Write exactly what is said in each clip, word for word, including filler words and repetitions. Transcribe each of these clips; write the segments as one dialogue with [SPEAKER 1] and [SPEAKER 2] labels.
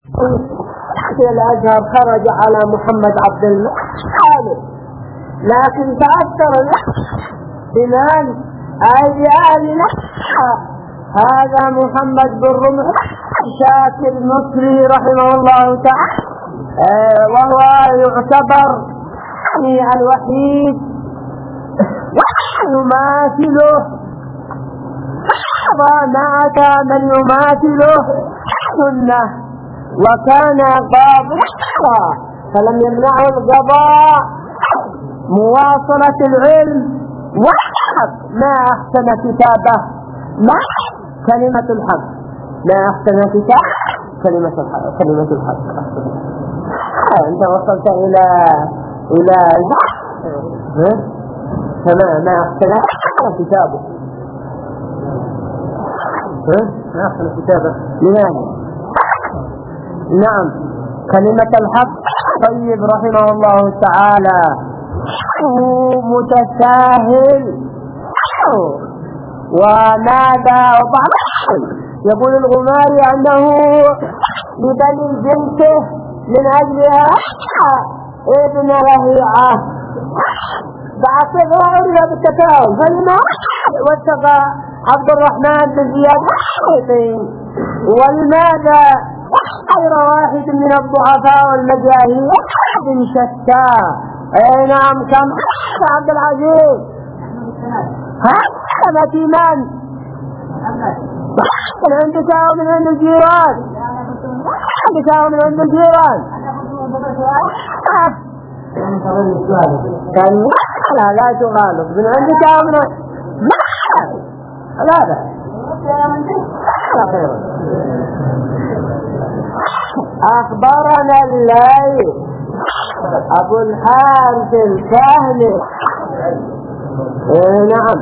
[SPEAKER 1] الأزهر خرج على محمد عبد المطلب، لكن تأثر بمن؟ أي بأهل هذا محمد بن رمح شاكر المصري رحمه الله تعالى، وهو يعتبر الوحيد يماثله، وما أتى من يماثله سنة، وكان قاضيا فلم يمنعه القضاء مواصلة العلم والحق. ما أحسن كتابه، ما كلمة الحق، ما أحسن كتاب كلمة الحق، كلمة الحق. أنت وصلت إلى إلى فما ما أحسن كتابه، ما أحسن كتابه لماذا؟ نعم كلمة الحق. طيب رحمه الله تعالى متساهل وماذا يقول الغماري أنه بدليل جنسه من أجلها ابن رهيعة بعثه عرض بالتكاؤل، فلما واتقى عبد الرحمن بن زياد ولماذا غير واحد من الضعفاء والمجاهيل بن شتى. اي نعم كم عبد العزيز هذا في من؟ من عندك او من عند الجيران؟ عندك او من عند الجيران؟ كان لا لا تغالب من عندك او من لا لا أخبرنا الليل أبو الحارث الكاهلي. إيه نعم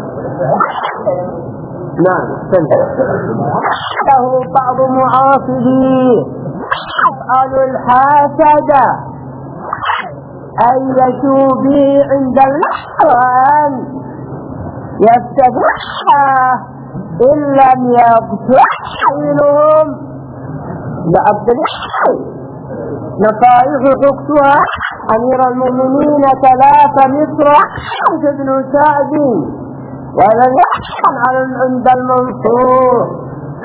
[SPEAKER 1] نعم له بعض معاصريه يسأل الحاسد أن يشوا به عند الحوان يفتتحها إن لم يقتحلهم لعبد الحي. نصائح حكتها أمير المؤمنين ثلاثة مصر حمد بن سعد ولن يحصل عند المنصور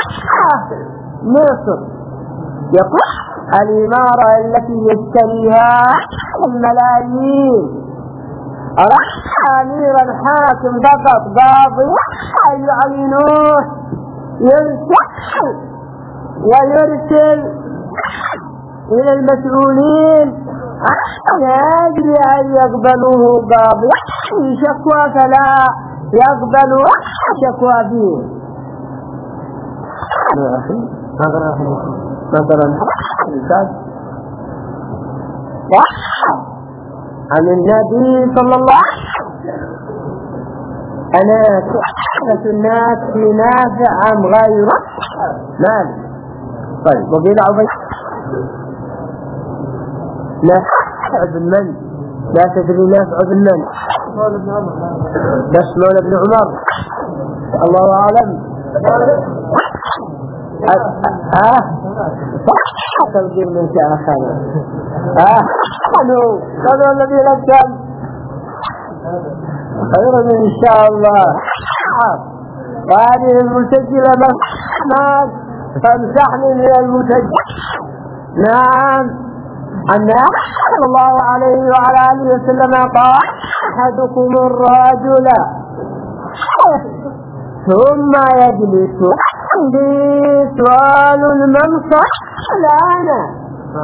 [SPEAKER 1] مصر يقول الإمارة التي يشتريها الملايين رح أمير الحاكم فقط قاضي يعينوه يرسل ويرسل إلى المسؤولين يجري أن يقبلوه قاضي شكوى فلا يقبلوا شكوى فيه. مثلا عن النبي صلى الله عليه وسلم أنا تحدث الناس في نافع أم غيره مالك. طيب وقيل عبيد لا تحدث من لا تدري نافع بالمن بس مولى بن عمر الله أعلم. اه صح تنجيل من شاخنا اه قالوا قالوا الذي لكم خيرا إن شاء الله. وهذه المسجلة محمد فامسحني من المسجل. نعم النبي صلى الله عليه وعلى آله وسلم قال أحدكم الرجل ثم يجلس عندي سؤال المنصح لا أنا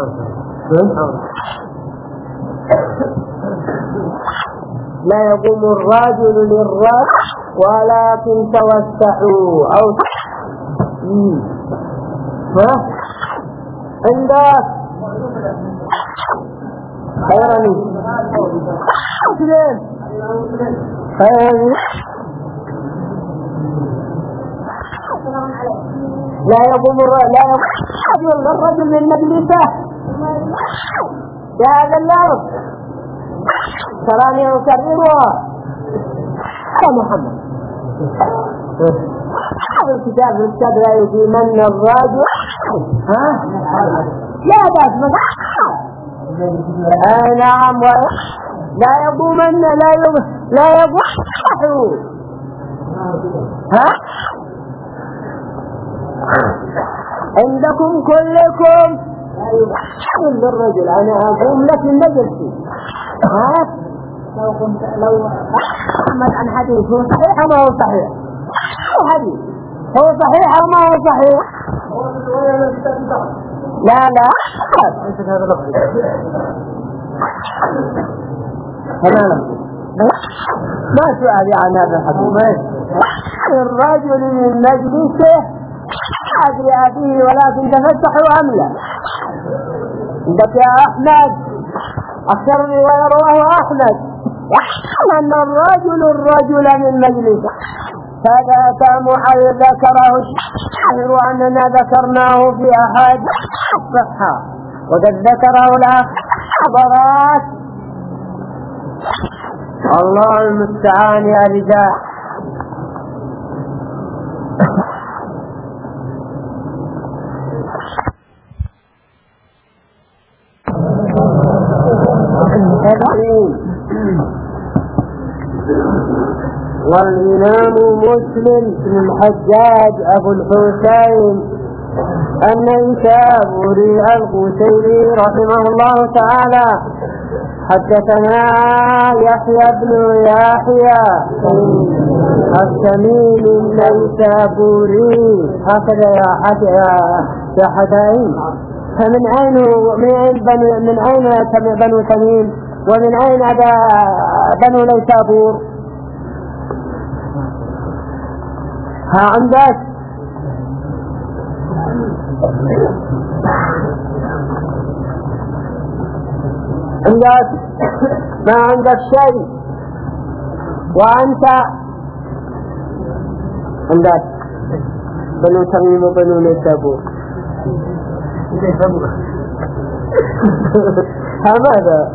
[SPEAKER 1] لا يقوم الرجل للرجل ولكن توسعوا أو ها عندك خيرني خيرني لا يقوم الرجل لا يقوم الرجل من مجلسه يا هذا اللفظ تراني أكررها يا محمد هذا الكتاب الكتاب لا يقيمن الرجل ها لا بأس مصحة. آه نعم، لا يضمن لا يضمن لا يضحوا. ها عندكم كلكم لا يضحوا للرجل. أنا أقوم لك النجل. ها لو كنت لو أحمد عن حديث هو صحيح أو ما هو صحيح؟ هو حديث هو صحيح أو ما هو صحيح؟ لا لا ما سؤالي عن هذا الحديث. الرجل من مجلسه أدري أبيه ولكن تفتحوا أم لا؟ عندك يا أحمد أكثر رواية رواه أحمد يحسن أن الرجل الرجل من مجلسه، فذاك معي ذكره الشاعر أننا ذكرناه في أحاديث الصحة وقد ذكره الأخبارات. الله المستعان يا رجال. والإمام مسلم بن الحجاج أبو الحسين النيسابوري القشيري رحمه الله تعالى حدثنا يحيى بن يحيى التميمي النيسابوري هكذا يا حدائين. فمن أين من أين بنو من أين بنو تميم ومن أين بنو نيسابور؟ ها عندك عندك ما عندك شيء وأنت عندك بنو تميم وبنو نيسابور. ها ماذا؟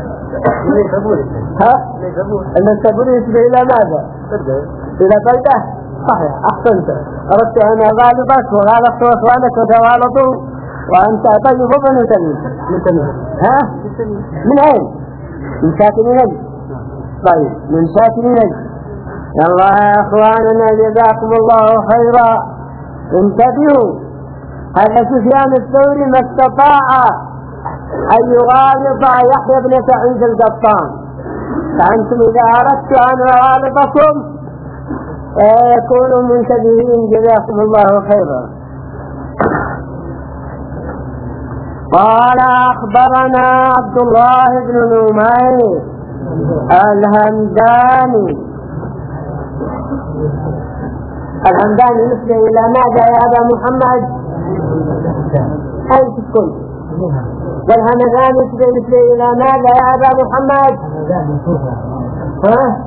[SPEAKER 1] ها النيسابور يشبه إلى ماذا؟ إلى بلدة. صحيح أحسنت. أردت أن أغالبك وغالبت أخوانك وتغالطوا وأنت طيب بنو تميم. ها من أين؟ من ساكن نجد. طيب من ساكن نجد. يلا يا أخواننا جزاكم الله خيرا. انتبهوا، هذا سفيان الثوري ما استطاع أن يغالط يحيى بن سعيد القطان، فأنتم إذا أردت أن أغالطكم يكونوا منتبهين جزاكم الله خيرا. قال أخبرنا عبد الله بن نمير الهمداني. الهمداني نسبة إلى ماذا يا أبا محمد؟ أين تكون؟ والهمداني نسبة إلى ماذا يا أبا محمد؟ ها؟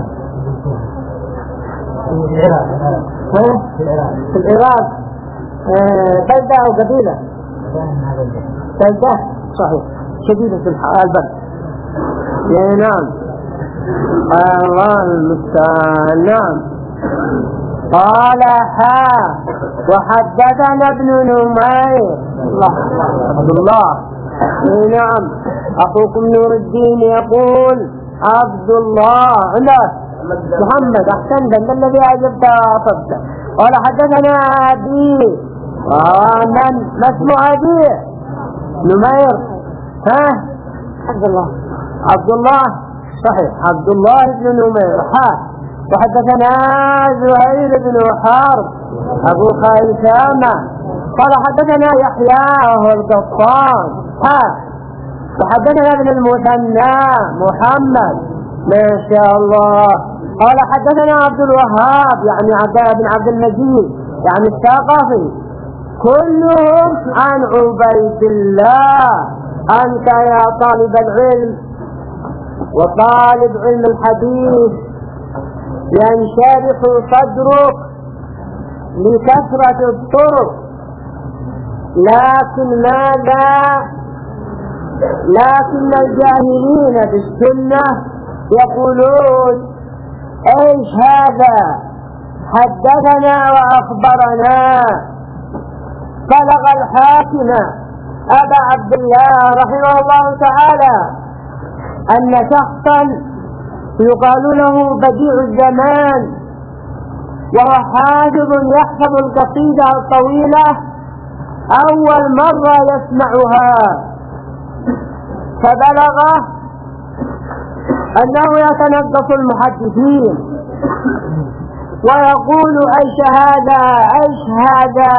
[SPEAKER 1] في العراق. بلدة أو قبيلة؟ بلدة صحيح شديدة البرد. يا نعم الله المستعان. نعم. قال ها وحدثنا ابن نمير الله عبد الله. نعم أخوكم نور الدين يقول عبد الله عندك محمد أحسنت من الذي أجبت وأصبت. قال حدثنا أبي. آه من ما اسم أبي؟ نمير. ها عبد الله. عبد الله صحيح عبد الله بن نمير. ها وحدثنا زهير بن حرب أبو خيثامة قال حدثنا يحيى وهو القطان. ها وحدثنا ابن المثنى محمد ما شاء الله. قال حدثنا عبد الوهاب يعني عبد بن عبد المجيد يعني الثقفي كلهم عن عبيد الله. أنت يا طالب العلم وطالب علم الحديث ينشرح صدرك لكثرة الطرق، لكن ماذا؟ لكن الجاهلين بالسنة يقولون ايش هذا؟ حدثنا واخبرنا بلغ الحاكم أبا عبد الله رحمه الله تعالى أن شخصا يقال له بديع الزمان وهو حافظ يحفظ القصيدة الطويلة أول مرة يسمعها، فبلغه أنه يتنقص المحدثين ويقول أيش هذا أيش هذا،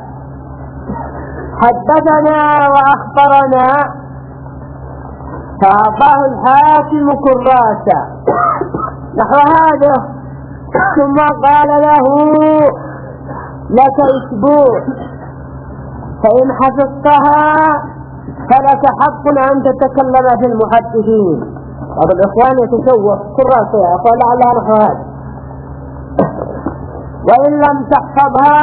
[SPEAKER 1] حدثنا وأخبرنا، فأعطاه الحاكم كراسة نحو هذا، ثم قال له لك أسبوع فإن حفظتها فلك حق أن تتكلم في المحدثين. بعض الإخوان يتشوف كراسة فلعلها نحو هذا، وإن لم تحفظها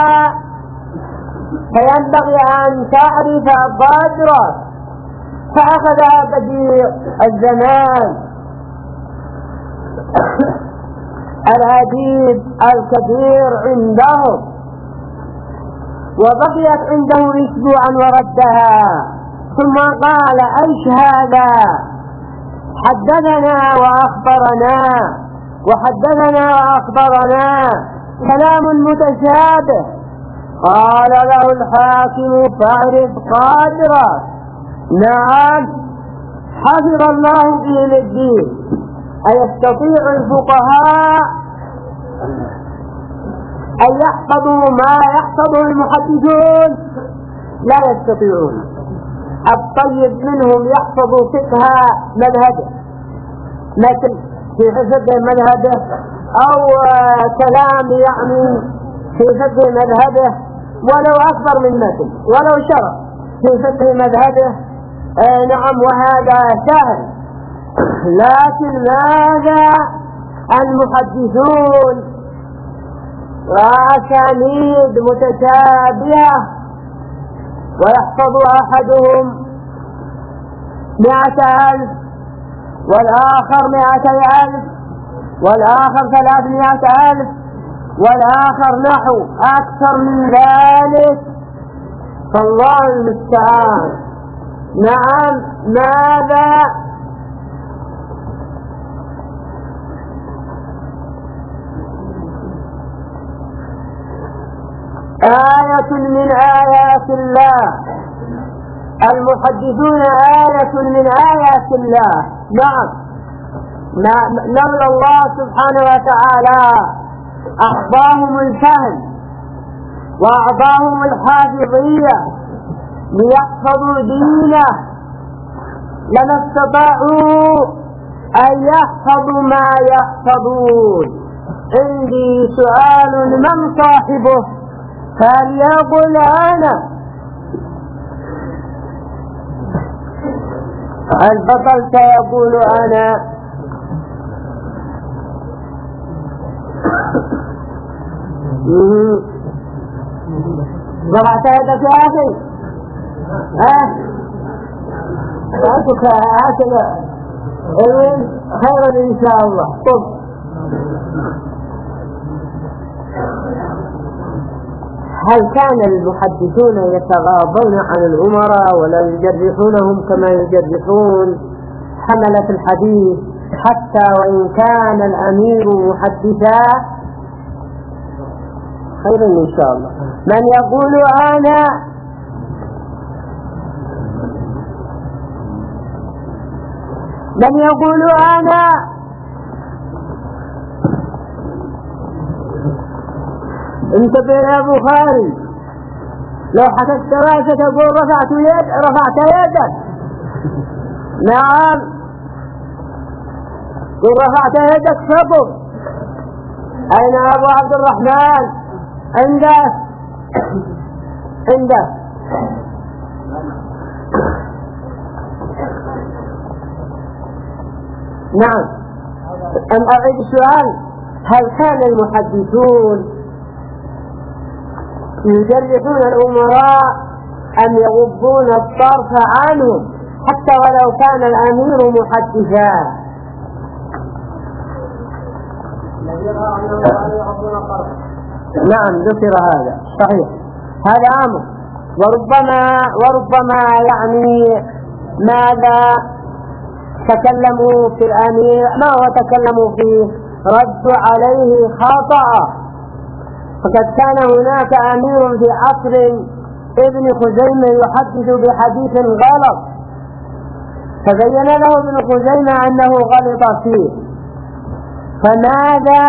[SPEAKER 1] فينبغي أن تعرف ضجرا، فأخذها بديع الزمان الأديب الكبير عندهم، وبقيت عنده أسبوعا وردها، ثم قال أيش هذا، حدثنا وأخبرنا وحدثنا وأخبرنا كلام متشابه. قال له الحاكم فاعرف قادرا، نعم حفظ الله به الدين. أيستطيع الفقهاء أن يحفظوا ما يحفظه المحدثون؟ لا يستطيعون. الطيب منهم يحفظ فقه مذهبه مثل في فقه مذهبه أو كلام يعني في فقه مذهبه ولو أكبر من مثل ولو شرع في فقه مذهبه، آه نعم وهذا سهل. لكن ماذا المحدثون وأسانيد متشابهة، ويحفظ أحدهم مئة ألف والآخر مئتي ألف والآخر ثلاثمائة ألف والآخر نحو أكثر من ذلك، فالله المستعان. نعم ماذا آية من آيات الله، المحدثون آية من آيات الله. نعم نولى الله سبحانه وتعالى أعطاهم الفهم وأعطاهم الحافظية ليحفظوا دينه، لما استطاعوا أن يحفظوا ما يحفظون. عندي سؤال من صاحبه؟ فليقل أنا. البطل سيقول أنا. ضرعت يدك يا أخي؟ ها؟ أتك هكذا خيرا إن شاء الله. طب هل كان المحدثون يتغاضون عن الأمراء ولا يجرحونهم كما يجرحون حملة الحديث حتى وإن كان الأمير محدثا؟ خيرا إن شاء الله. من يقول أنا؟ من يقول أنا؟ انتبه يا بخاري، لو حكت راسك تقول رفعت يد رفعت يدك. نعم قل رفعت يدك فقط. أين أبو عبد الرحمن؟ عندك عندك نعم. أم أعيد السؤال؟ هل كان المحدثون يجرحون الأمراء أم يغضون الطرف عنهم حتى ولو كان الأمير محدثا؟
[SPEAKER 2] نعم ذكر هذا صحيح، هذا أمر
[SPEAKER 1] وربما وربما يعني ماذا تكلموا في الأمير، ما هو تكلموا فيه رد عليه خطأ، فقد كان هناك أمير في عصر ابن خزيمة يحدث بحديث غلط، فبين له ابن خزيمة أنه غلط فيه، فماذا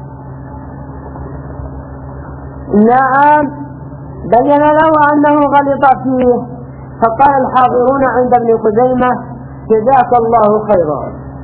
[SPEAKER 1] نعم بين له أنه غلط فيه، فقال الحاضرون عند ابن خزيمة جزاك الله خيرا،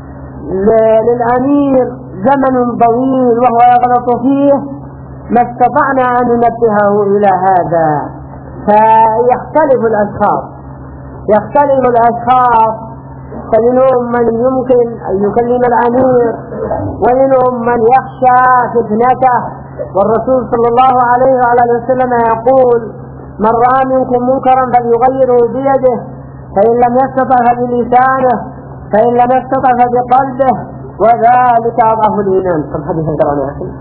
[SPEAKER 1] للأمير زمن طويل وهو يغلط فيه، ما استطعنا أن ننبهه إلى هذا. فيختلف الأشخاص يختلف الأشخاص فمنهم من يمكن أن يكلم الأمير، ومنهم من يخشى فتنته، والرسول صلى الله عليه وعلى وسلم يقول من رأى منكم منكرا فليغيره بيده، فإن لم يستطع فبلسانه، فإن لم يستطع فبقلبه، وذلك أضعف الإيمان. كم حديث قرأنا يا أخي؟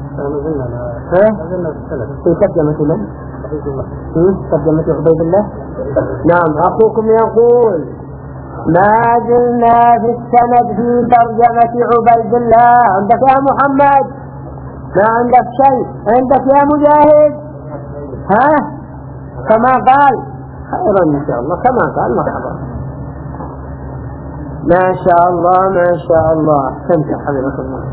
[SPEAKER 1] في ترجمة من؟ ترجمة عبيد الله. نعم أخوكم يقول ما زلنا في السند في ترجمة عبيد الله. عندك يا محمد؟ ما عندك شيء؟ عندك يا مجاهد؟ ها؟ كما قال خيرا إن شاء الله، كما قال مرحبا. ما شاء الله ما شاء الله. أحسنت حبيبك الله.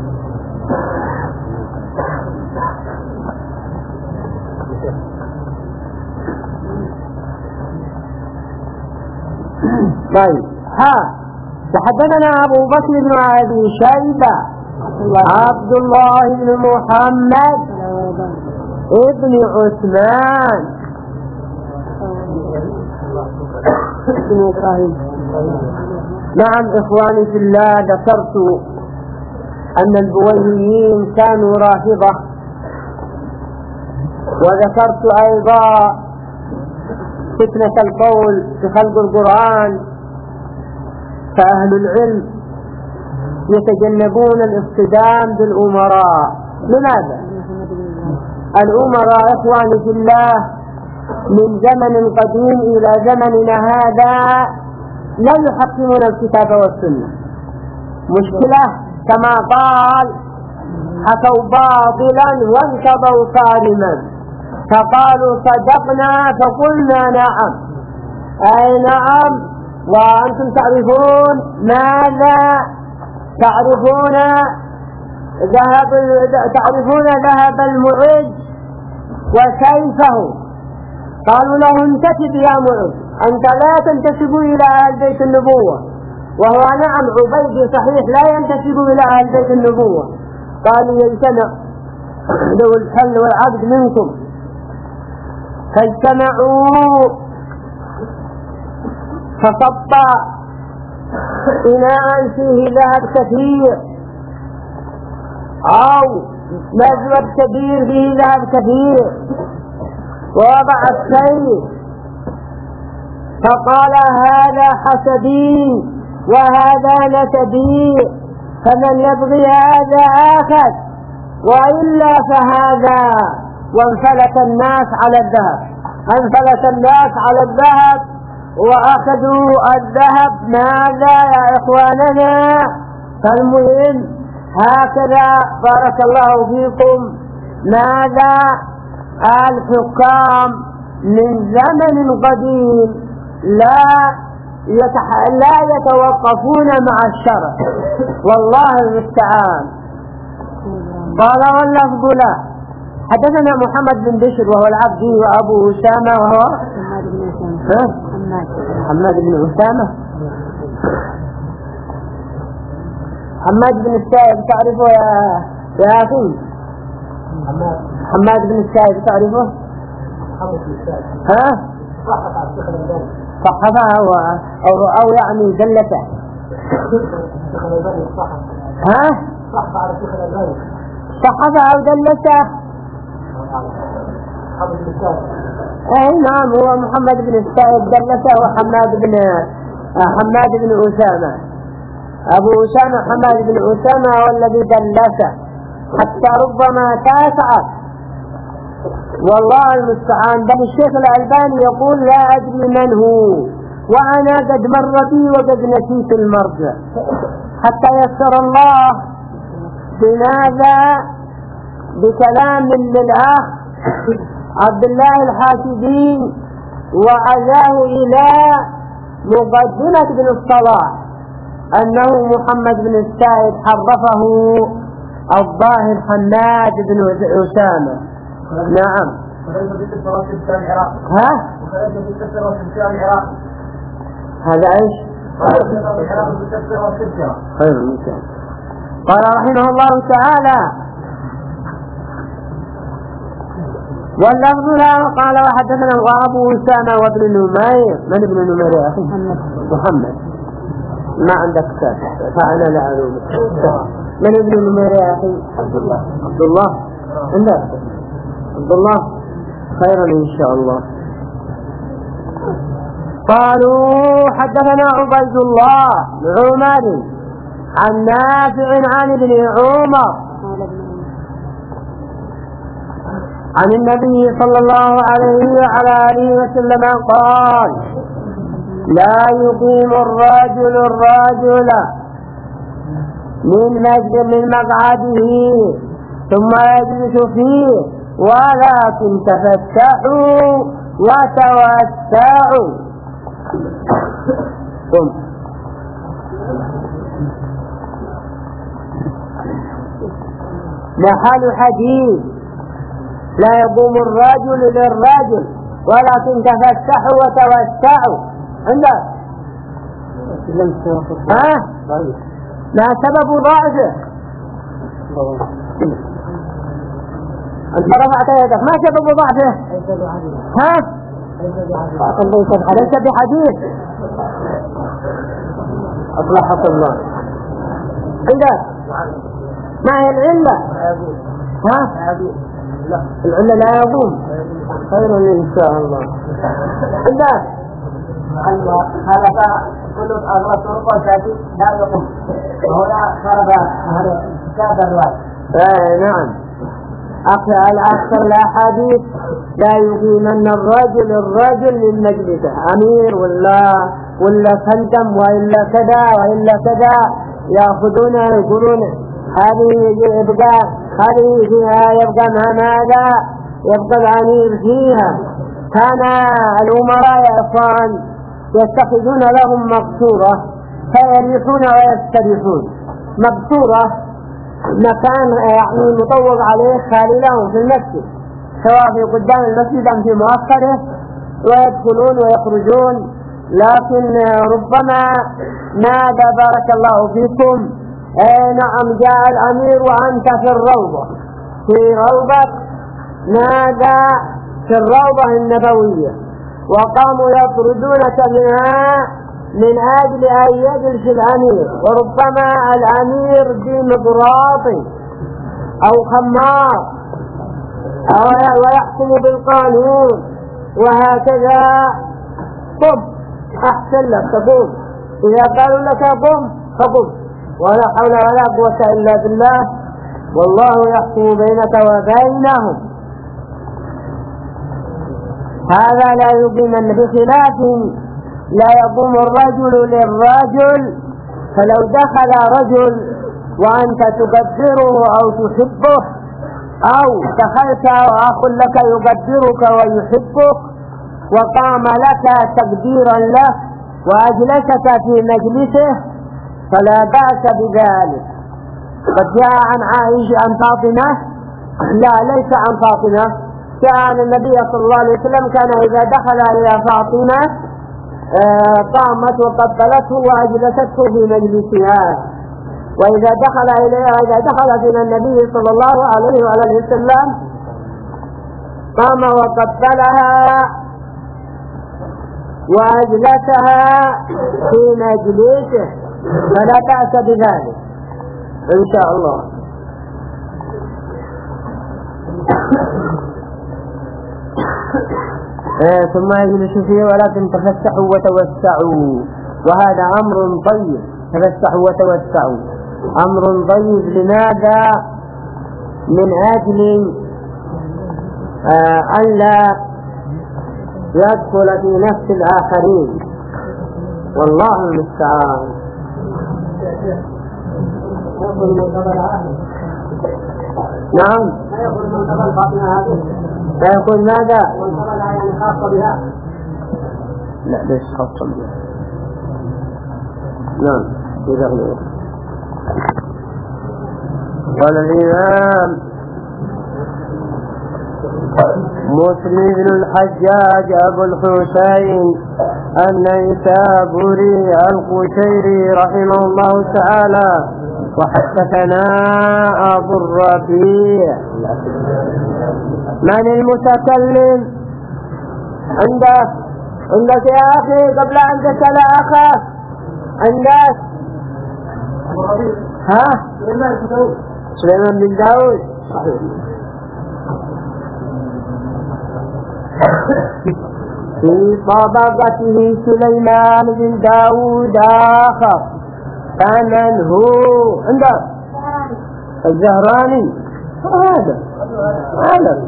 [SPEAKER 1] طيب ها تحدثنا أبو بكر بن أبي شيبة عبد الله بن محمد ابن عثمان نعم إخواني في الله، ذكرت أن البويهيين كانوا رافضة، وذكرت أيضا فتنة القول في خلق القرآن، فأهل العلم يتجنبون الاصطدام بالأمراء. لماذا؟ الأمراء إخواني في الله من زمن قديم إلى زمننا هذا لا يحكمون الكتاب والسنة. مشكلة كما قال حكوا باطلا وانكضوا صارما، فقالوا صدقنا فقلنا نعم، أي نعم، وأنتم تعرفون ماذا؟ تعرفون ذهب تعرفون ذهب المعز وسيفه، قالوا له انتسب يا معز، أنت لا تنتسب إلى أهل بيت النبوة، وهو نعم عبيد صحيح لا ينتسب إلى أهل بيت النبوة. قالوا يجتمع لو الحل والعقد منكم، فاجتمعوا فصب إناء فيه ذهب كثير أو مزود كبير فيه ذهب كثير، ووضع السيف فقال هذا حسبي وهذا نسبي، فمن يبغي هذا آخذ وإلا فهذا، وانفلت الناس على الذهب انفلت الناس على الذهب وأخذوا الذهب. ماذا يا إخواننا؟ فالمهم هكذا بارك الله فيكم، ماذا الحكام من زمن قديم لا يتح... لا يتوقفون مع الشرع، والله المستعان. قال واللفظ له حدثنا محمد بن بشر وهو العبدي وأبو أسامة وهو حماد بن أسامة حماد بن السائب تعرفه يا يا أخي؟ حماد بن السائب تعرفه؟ ها؟ صحفها أو, أو, أو يعني دلته. ها؟ صحفها أو دلته. اي نعم هو محمد بن السائب دلته وحماد بن حماد بن أسامة. أبو أسامة حماد بن أسامة هو الذي دلته، حتى ربما تاسعت والله المستعان. بل الشيخ الألباني يقول لا أدري من هو، وأنا قد مر بي وقد نسيت المرجع، حتى يسر الله بماذا بكلام للأخ عبد الله الحاسبي وعزاه إلى مقدمة ابن الصلاح أنه محمد بن السائب حرفه الظاهر حماد بن أسامة. نعم. ها؟ هذا ايش؟ خير المثال. قال رحمه الله تعالى واللفظ له قال وحدثنا وابو اسامه وابن نمير. من ابن نمير يا اخي؟ محمد. ما عندك كتاب فانا لا اعلم. من ابن نمير يا اخي؟ عبد الله. عبد الله عندك عبد الله خيرا ان شاء الله. قالوا حدثنا عبيد الله بن عمر عن نافع عن ابن عمر عن النبي صلى الله عليه وعلى آله وسلم قال لا يقيم الرجل الرجل من مجد من مقعده ثم يجلس فيه ولكن تفتحوا وتوسعوا. قم. محل حديث لا يقوم الرجل للرجل ولكن تفتحوا وتوسعوا. عندك ها؟ ما سبب ضعفه؟ أنت رفعت يدك. ما سبب ضعفه؟ ها؟ ليس بحديث. أصلحك الله. عندك ما هي العلة؟ ها؟ العلة لا يقوم. خير إن شاء الله. عندك هذا كل أغلى طرق وشاكي لا يقوم وهنا خرب هذا كتاب الرواية. ايه نعم. أقرأ الأكثر الأحاديث لا يقيمن الرجل الرجل من مجلسه أمير ولا ولا خندم وإلا كذا وإلا كذا يأخذون يقولون هذه يبقى هذه فيها يبقى مع ماذا يبقى الأمير فيها. كان الأمراء يا إخوان يتخذون لهم مقصورة فيريحون ويستريحون. مقصورة مكان يعني مطوق عليه خالي لهم في المسجد سواء في قدام المسجد أم في مؤخره ويدخلون ويخرجون. لكن ربما نادى بارك الله فيكم اي نعم جاء الأمير وأنت في الروضة في روضة نادى في الروضة النبوية وقاموا يطردونك منها من أجل أن يجلس الأمير. وربما الأمير بمضراط أو خمار ويحكم بالقانون وهكذا. قم أحسن لك تقوم. إذا قالوا لك قم فقم ولا حول ولا قوة إلا بالله والله يحكم بينك وبينهم. هذا لا يقيمن بخلاف لا يقوم الرجل للرجل. فلو دخل رجل وأنت تقدره أو تحبه أو دخلت وأخ لك يقدرك ويحبك وقام لك تقديرا له وأجلسك في مجلسه فلا بأس بذلك. قد جاء عن عائشة عن فاطمة لا ليس عن فاطمة كان النبي صلى الله عليه وسلم كان إذا دخل إلى فاطمة قامت وقبلته وأجلسته في مجلسها. وإذا دخل إليها إذا دخلت إلى النبي صلى الله عليه وآله وسلم قام وقبلها وأجلسها في مجلسه فلا بأس بذلك إن شاء الله. ثم يجلس فيه ولكن تفسحوا وتوسعوا. وهذا أمر طيب. تفسحوا وتوسعوا أمر طيب. لماذا؟ من أجل آه أن لا يدخل في نفس الآخرين، والله المستعان. نعم. لا يقول ماذا؟ لا ليش خاصة بها. نعم. إذا قال الإمام مسلم بن الحجاج أبو الحسين النيسابوري القشيري رحمه الله تعالى: وحدثنا أبو الربيع. من المتكلم؟ عندك عندك يا أخي قبل أن تسأل أخاك. عندك ها؟ سليمان بن داود. في طبقته سليمان بن داود آخر. فمن هو؟ عندك الزهراني. هذا هذا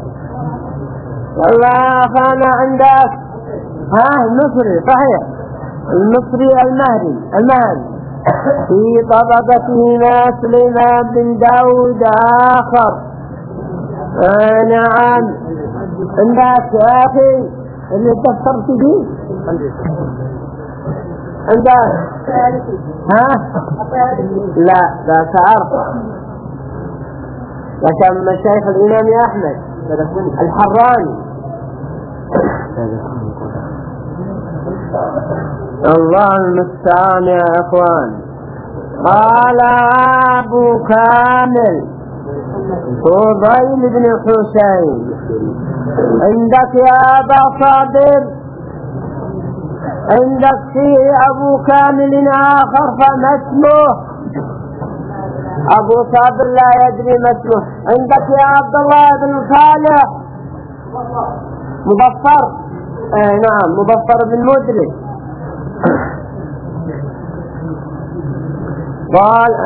[SPEAKER 1] والله أنا عندك ها المصري صحيح، المصري المهدي المهدي. في طبقته سليمان بن داود آخر. آه نعم. عندك يا أخي اللي تفسرت به؟ عندك ها؟ لا لا تعرف، لكن مشايخ الإمام أحمد الحراني. الله المستعان يا أخوان. قال أبو كامل فضيل بن حسين. عندك يا أبا صابر؟ عندك فيه أبو كامل آخر فما اسمه؟ أبو صابر لا يدري ما اسمه. عندك يا عبد الله بن صالح مظفر؟ آه نعم مظفر بن مدرك. قال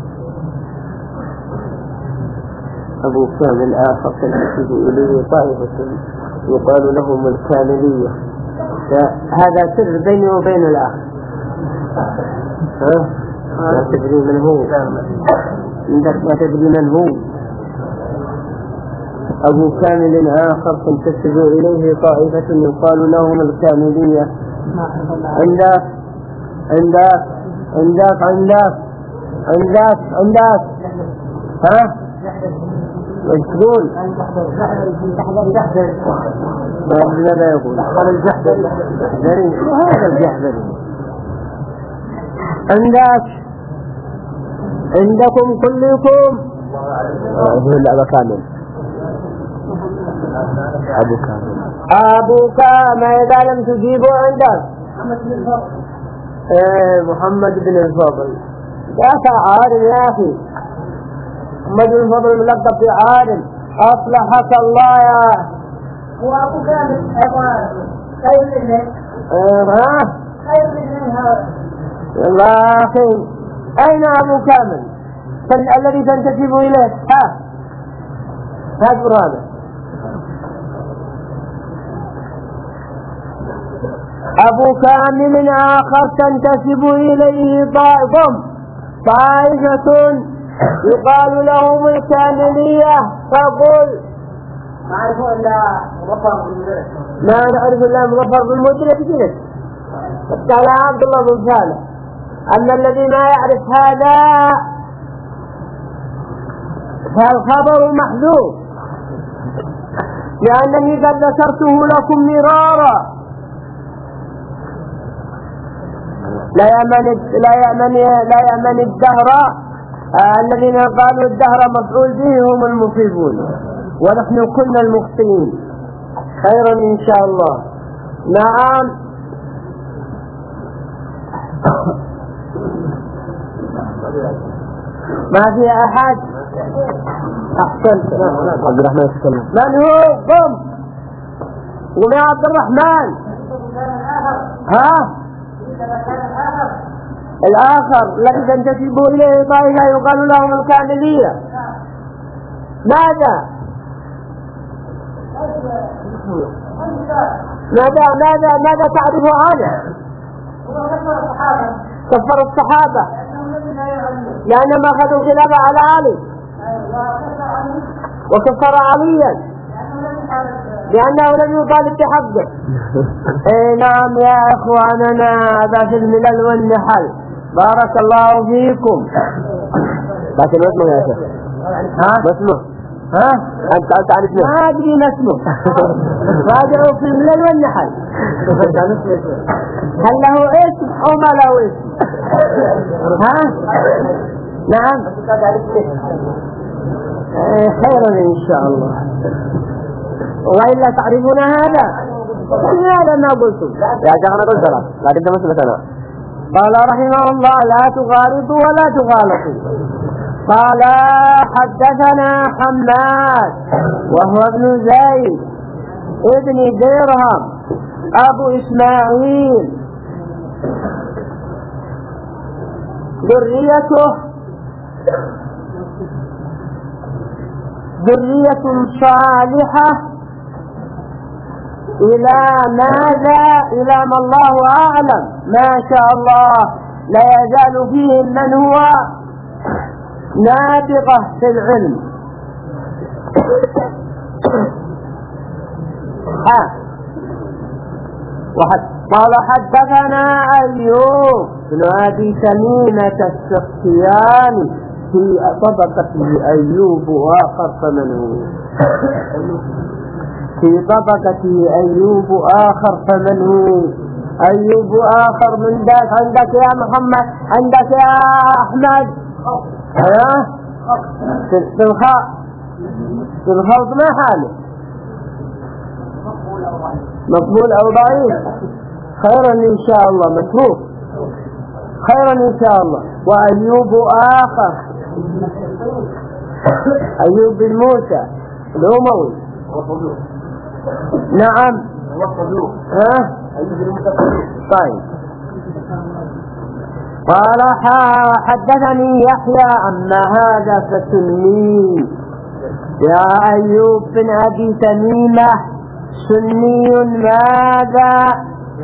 [SPEAKER 1] أبو كامل آخر تنتسب إليه طائفة يقال لهم الكاملية. هذا سر بيني وبين الآخر. ها؟ لا تدري من هو. عندك ما تدري من هو. أبو كامل آخر تنتسب إليه طائفة يقال لهم الكاملية. عندك عندك عندك عندك عندك عندك ها؟ وش تقول؟ ماذا يقول؟ قال الجحدري. هذا الجحدري. عندك عندكم كلكم يقول أبو كامل. أبو كامل أبو كامل إذا لم تجيبوا عندك إيه محمد بن الفضل. ذاك عارم يا أخي، محمد بن الفضل ملقب في عارم. أصلحك الله يا
[SPEAKER 2] هو أبو كامل خير منه.
[SPEAKER 1] ها
[SPEAKER 2] خير منه.
[SPEAKER 1] يا أخي أين أبو كامل الذي تنتسب إليه؟ ها هذا هذا أبو كامل آخر تنتسب إليه طائفة طائفة يقال لهم الكاملية. فقل
[SPEAKER 2] ما أعرف إلا مظفر بالمدرك.
[SPEAKER 1] ما نعرف إلا مظفر بالمدرك. جلس قال عبد الله بن صالح أن الذي ما يعرف هذا فالخبر محذوف، لأنني قد ذكرته لكم مرارا. لا يأمن لا يأمن لا يأمن الدهر. آه الذين قالوا الدهر مفعول به هم المصيبون، ونحن كنا المخطئين. خيرا إن شاء الله. نعم. ما في أحد؟ أحسنت. عبد الرحمن السلام. من هو؟ قم قم يا عبد الرحمن. ها؟ الآخر الذي تنتسب إليه طائفة يقال لهم الكاملية. ماذا؟ ماذا ماذا ماذا تعرف هذا؟ كفر الصحابة لأنهم أخذوا خلافة على علي، وكفر عليا لأنه لم يطالب بحقه. اي نعم يا اخواننا، هذا في الملل والنحل. بارك الله فيكم. لكن ما اسمه يا شيخ؟ ها؟ ما اسمه؟ ها؟ انت انت عن اسمه؟ ما ادري ما اسمه. راجعوا في الملل والنحل. هل له اسم او ما له اسم؟ ها؟ نعم. خيرا ان شاء الله. وإلا تعرفون هذا؟ هذا ما قلتم يا شيخنا، قلت لك لا تبدأ مسألة. قال رحمه الله: لا تغالطوا ولا تغالطوا. قال: حدثنا حماد وهو ابن زيد ابن درهم أبو إسماعيل، ذريته ذرية صالحة إلى ماذا؟ إلى ما الله أعلم. ما شاء الله لا يزال فيهم من هو نابغة في العلم. قال: حدثنا أيوب بن أبي تميمة السختياني في طبقته أيوب آخر فمن هو في طبقته أيوب آخر فمن هو أيوب آخر من ذاك. عندك يا محمد، عندك يا أحمد، ها في الخاء في الخوض ما حاله؟ مقبول أو ضعيف؟ خيرا إن شاء الله. متروك خيرا إن شاء الله. وأيوب آخر أيوب بن موسى الأموي. نعم. ها؟ طيب. قال: حدثني يحيى أما هذا فسني. يا أيوب بن أبي تميمة سني ماذا؟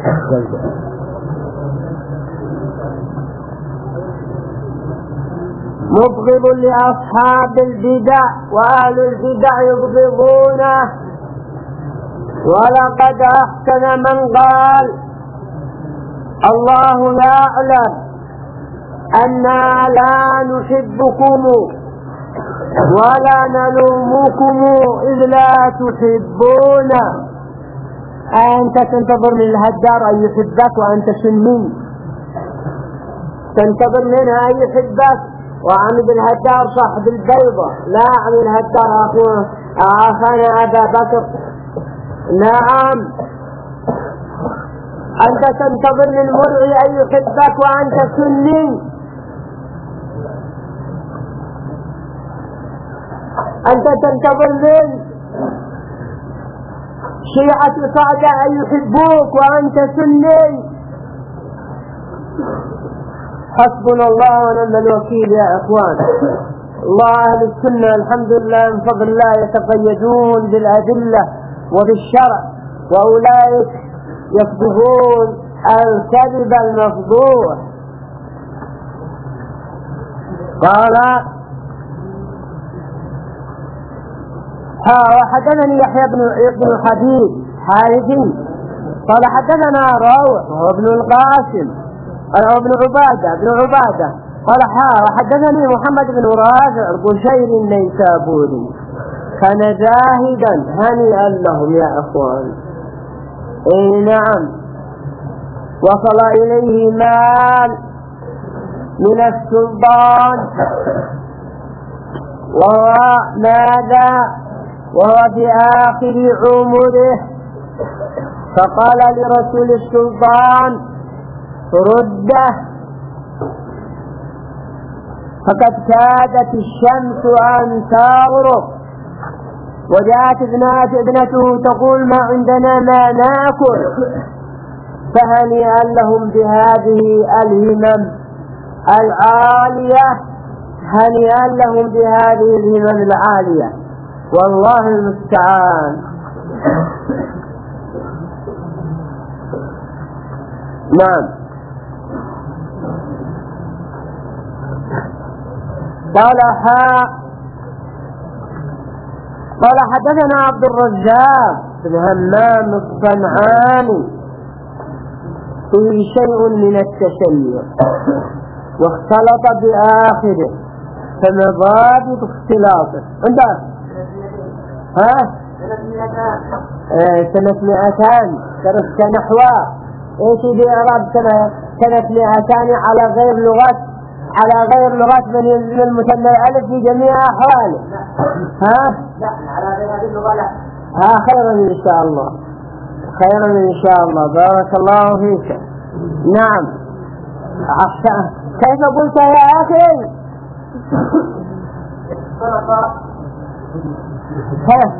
[SPEAKER 1] مبغض لأصحاب البدع، وأهل البدع يبغضونه. ولقد أحسن من قال: الله يعلم أننا لا نحبكم ولا نلومكم إذ لا تحبون. أنت تنتظر من الهدار أن يحبك وأنت سني، تنتظر منها أن يحبك. وعمد الهدار صاحب البيضة، لا عمد الهدار أخوه أخانا أبا بكر. نعم. أنت تنتظر من مرعي أن يحبك وأنت سني. أنت تنتظر من شيعة صعدة أن يحبوك وأنت سني. حسبنا الله ونعم الوكيل يا إخوان. الله أهل السنة الحمد لله من فضل الله يتقيدون بالأدلة وبالشرع، وأولئك يكذبون الكذب المفضوح. قال: وحدثني يحيى بن حبيب حارثي قال: حدثنا روح وهو ابن القاسم ابن عبادة ابن عبادة قال: وحدثني محمد بن رافع القشيري النيسابوري كان زاهدا هنيئا لهم يا أخوان. اي نعم. وصل إليه مال من السلطان، وهو ماذا؟ وهو في آخر عمره، فقال لرسول السلطان: رده، فقد كادت الشمس أن تغرب. وجاءت ابنته تقول: ما عندنا ما ناكل. فهنيئا لهم بهذه الهمم العالية، هنيئا لهم بهذه الهمم العالية. والله المستعان. نعم. قال حاء قال حدثنا عبد الرزاق بن همام الصنعاني فيه شيء من التشيع واختلط بآخره فمضابط اختلاطه عندك ها سنة مئتان درست نحوه ايش بإعراب سنة سنة مئتان على غير لغات على غير لغات من يلزم المثنى الألف في جميع أحواله. ها؟
[SPEAKER 2] لا على غير هذه اللغة لا.
[SPEAKER 1] ها خيرا إن شاء الله خيرا إن شاء الله بارك الله فيك. نعم. عشان كيف قلت يا أخي؟ ها؟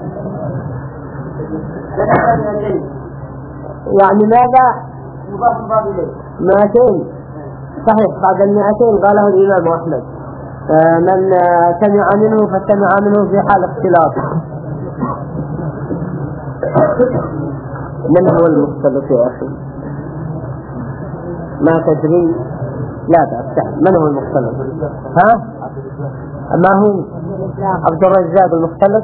[SPEAKER 1] يعني ماذا؟
[SPEAKER 2] مضاف مضاف إليه.
[SPEAKER 1] مئتين صحيح بعد المئتين قاله الإمام أحمد من سمع منه فسمع منه في حال اختلاط. من هو المختلط يا أخي؟ ما تدري؟ لا تفتح. من هو المختلط؟ ها؟ ما هو؟ عبد الرزاق المختلط؟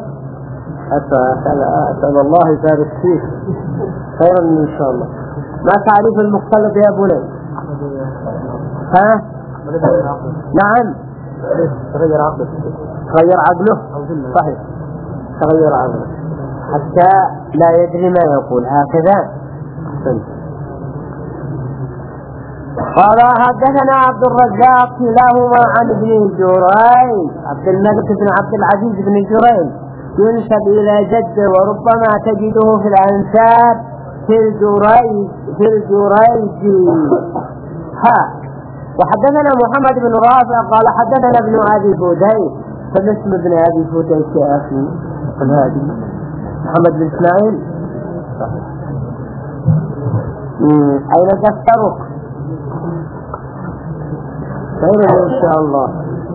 [SPEAKER 1] أسأل الله يبارك فيك خيرا إن شاء الله. ما تعرف المختلط يا بني؟ ها؟ نعم.
[SPEAKER 2] تغير عقله.
[SPEAKER 1] تغير عقله؟ صحيح تغير عقله حتى لا يدري ما يقول هكذا. قال حدثنا عبد الرزاق كلاهما عن ابن جريج عبد الملك بن عبد العزيز بن جريج ينسب إلى جده وربما تجده في الأنساب في الجريج في الجريج. ها. وحدثنا محمد بن رافع قال حدثنا ابن أبي فوديس. فالاسم ابن أبي فوديس يا أخي هذه محمد بن إسماعيل. أين تفترق؟ خير إن شاء الله.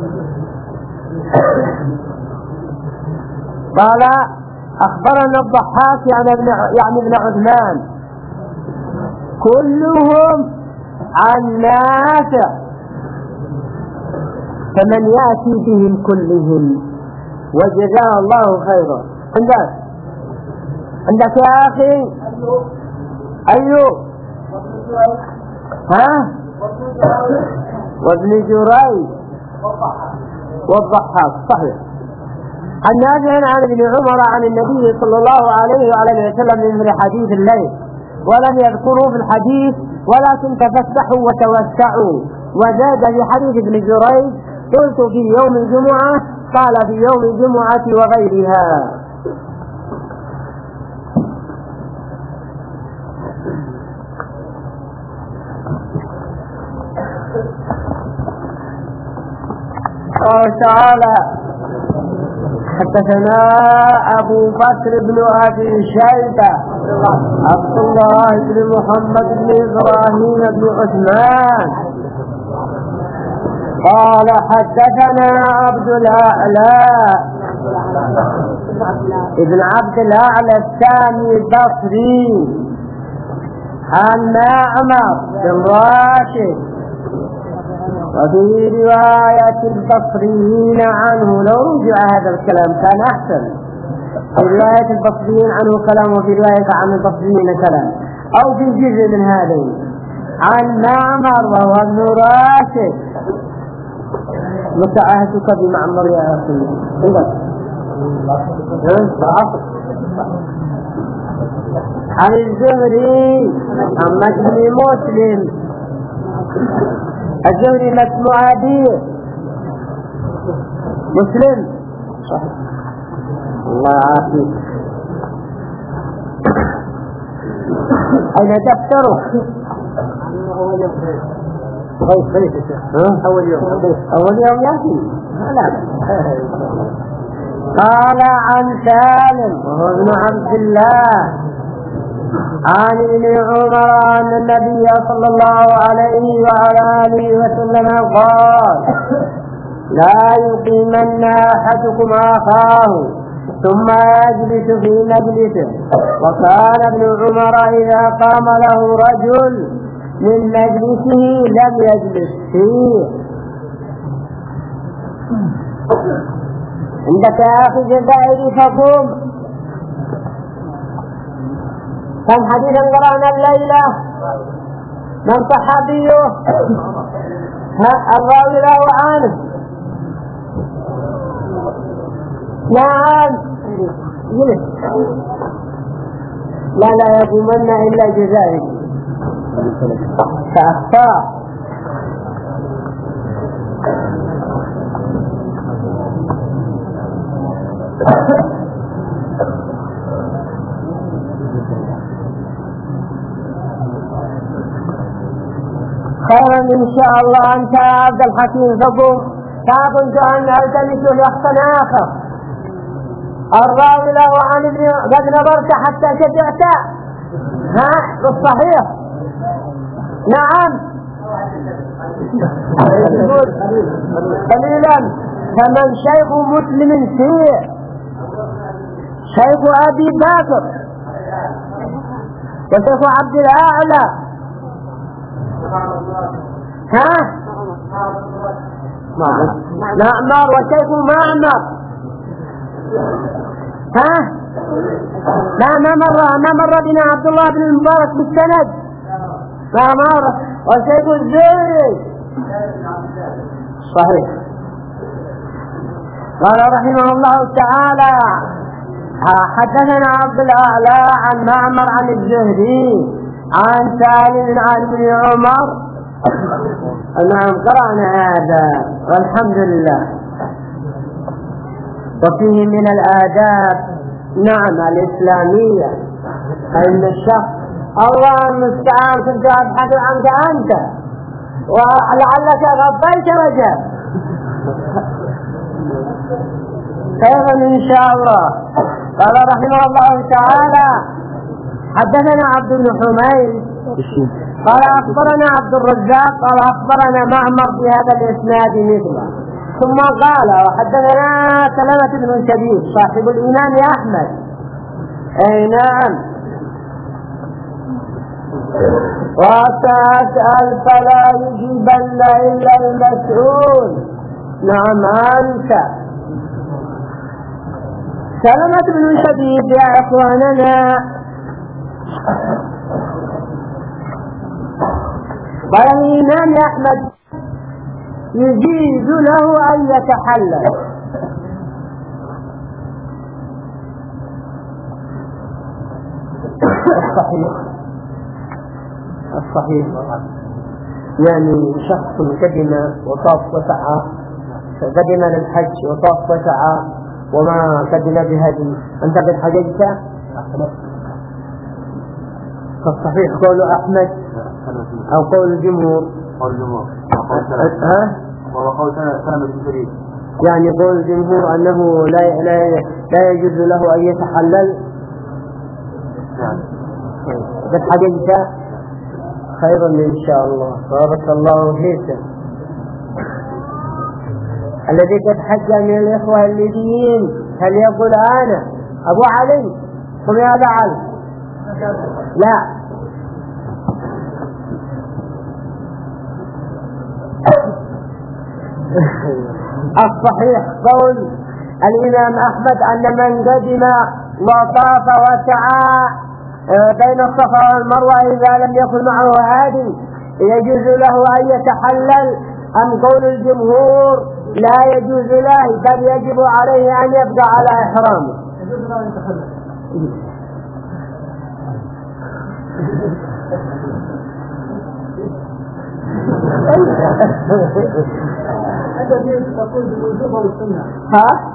[SPEAKER 1] قال أخبرنا الضحاك يعني ابن يعني ابن عثمان كلهم عن نافع فمن يأتي بهم كلهم وجزاه الله خيرا. عندك عندك يا أخي أيوب ها وابن جريج والضحاك صحيح. عن نافع عن ابن عمر عن النبي صلى الله عليه وعلى وسلم من حديث الليل ولم يذكروا في الحديث ولكن تفسحوا وتوسعوا. وزاد في حديث ابن جريج قلت في يوم الجمعة قال في يوم الجمعة وغيرها. قال تعالى حدثنا أبو بكر بن أبي شيبة عبد الله بن محمد بن إبراهيم بن عثمان قال حدثنا عبد الأعلى ابن عبد الأعلى الثاني البصري عن معمر بن راشد. وفي رواية البصريين عنه لو رجع هذا الكلام كان أحسن. في رواية البصريين عنه كلام وفي رواية عن البصريين كلام أو في جزء من هذين عن معمر وهو ابن راشد. متعهدك بمعمر يا أخي عن الزهري محمد بن مسلم الزهري مسموع به مسلم صحيح. الله يعافيك. أين تفترق؟ أول يوم أول يوم يأتي لا. قال عن سالم وهو ابن عبد الله عن ابن عمر أن النبي صلى الله عليه وعلى آله وسلم قال لا يقيمن أحدكم أخاه ثم يجلس في مجلسه. وكان ابن عمر إذا قام له رجل من مجلسه لم يجلس فيه. عندك يا أخي جزائري فقوم. كم حديثا قرأنا الليلة؟ من صحابيه؟ الراوي له عنه. نعم جلس. لا لا يقومن إلا جزائري فأخطأ. خيرا إن شاء الله. أنت يا عبد الحكيم فقم. فكنت أن ألتمس لأخت آخر. الراوي له عن ابن قد نظرت حتى شجعت ها بالصحيح. نعم قليلا. فمن شيخ مسلم فيه شيخ أبي بكر وشيخ عبد الأعلى ها معمر وشيخ معمر ها لا ما مر ما مر بنا عبد الله بن المبارك بالسند ما مر وشيخ الزهري صحيح. قال رحمه الله تعالى حدثنا عبد الأعلى عن معمر عن الزهري عن سالم عن ابن عمر. نعم قرأنا هذا والحمد لله. وفيه من الآداب نعم الإسلامية أن الشخص الله المستعان كنت أبحث عنك أنت ولعلك غفلت وجهك خيرا إن شاء الله. قال رحمه الله تعالى حدثنا عبد بن حميد قال أخبرنا عبد الرزاق قال أخبرنا معمر في هذا الإسناد مثله. ثم قال وحدثنا سلمة بن شبيب صاحب الإمام أحمد. أي نعم. وتسأل فلا يجيبن إلا المسؤول. نعم أنت سلمة بن شبيب يا إخواننا. قال الإمام أحمد يجيز له أن يتحلل. الصحيح الصحيح يعني شخص قدم وطاف وسعى قدم للحج وطاف وسعى وما قدم بهدي. أنت قد حججت فالصحيح قول أحمد أو قول الجمهور
[SPEAKER 2] قول الجمهور
[SPEAKER 1] ها
[SPEAKER 2] وهو قول سلمة بن شبيب
[SPEAKER 1] يعني قول الجمهور أنه لا لا لا يجوز له أن يتحلل. قد حججت خيرا إن شاء الله. بارك الله فيك. الذي قد حج من الإخوة الليبيين هل يقول أنا أبو علي قم يا أبا علي؟ لا الصحيح قول الإمام أحمد أن من قدم وطاف وسعى بين الصفا والمروة إذا لم يكن معه هادي يجوز له أن يتحلل. أم قول الجمهور لا يجوز له بل يجب عليه أن يبقى على إحرامه؟ يجوز له أن يتحلل. ها؟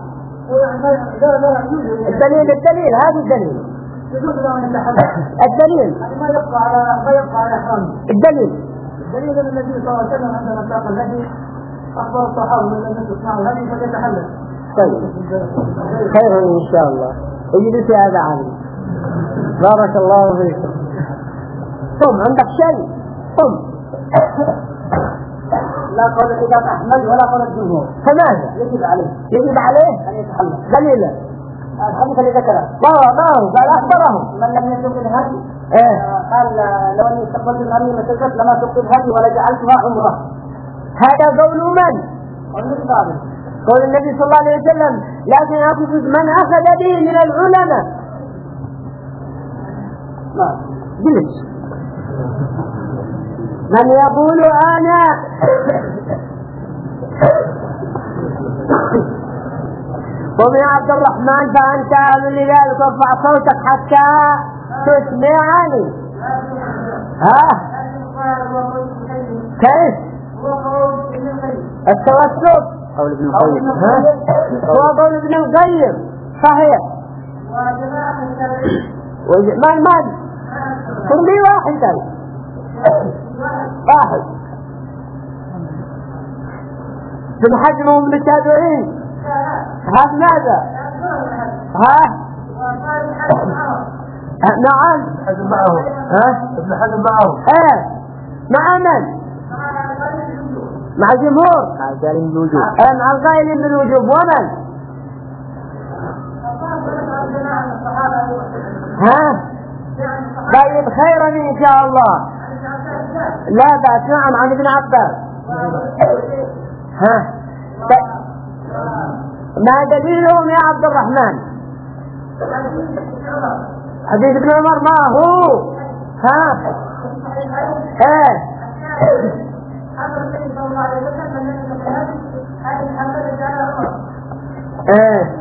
[SPEAKER 1] الدليل الدليل هذا الدليل الدليل
[SPEAKER 2] ما يبقى على ما يبقى على إحرامه.
[SPEAKER 1] الدليل
[SPEAKER 2] الدليل أن النبي صلى الله عليه وسلم عندما ساق الهدي أخبر الصحابة من لم يصنعوا الهدي فليتحلل.
[SPEAKER 1] طيب خير إن شاء الله. اجلس يا أبا علي بارك الله فيكم. قم عندك شيء قم.
[SPEAKER 2] لا قول الإمام أحمد ولا قول الجمهور.
[SPEAKER 1] فماذا؟
[SPEAKER 2] يجب عليه
[SPEAKER 1] يجب عليه
[SPEAKER 2] أن يتحلل.
[SPEAKER 1] دليلا
[SPEAKER 2] الحديث اللي ذكره
[SPEAKER 1] ما هو ما هو قال أخبرهم
[SPEAKER 2] من لم يسوق الهدي
[SPEAKER 1] إيه؟
[SPEAKER 2] قال لو أني استقبلت الغنيمة مسجد لما سقت الهدي ولجعلتها عمرة.
[SPEAKER 1] هذا قول من؟
[SPEAKER 2] والمقدار
[SPEAKER 1] قول النبي صلى الله عليه وسلم، لكن أقصد من أخذ به من العلماء.
[SPEAKER 2] ما
[SPEAKER 1] جلس من يقول أنا قم يا عبد الرحمن فأنت أعلم لذلك وارفع صوتك حتى تسمعني. ها كيف التوسط
[SPEAKER 3] قول ابن القيم
[SPEAKER 1] هو قول ابن القيم صحيح. من من قل لي واحدا واحد ابن حزم ومن التابعين. هذا ماذا؟ ها؟ نعم
[SPEAKER 3] ابن حزم معه.
[SPEAKER 1] ها؟
[SPEAKER 3] ابن حزم معه.
[SPEAKER 1] ايه مع من؟ مع الجمهور.
[SPEAKER 3] مع القائلين بالوجوب.
[SPEAKER 1] ايه مع القائلين بالوجوب. ومن؟ ها؟ طيب خيرا ان شاء الله. لا بأس. نعم عن ابن عباس. ها؟ ما دليلهم يا عبد الرحمن؟ حديث ابن عمر ما هو؟ ها؟ ايه ايه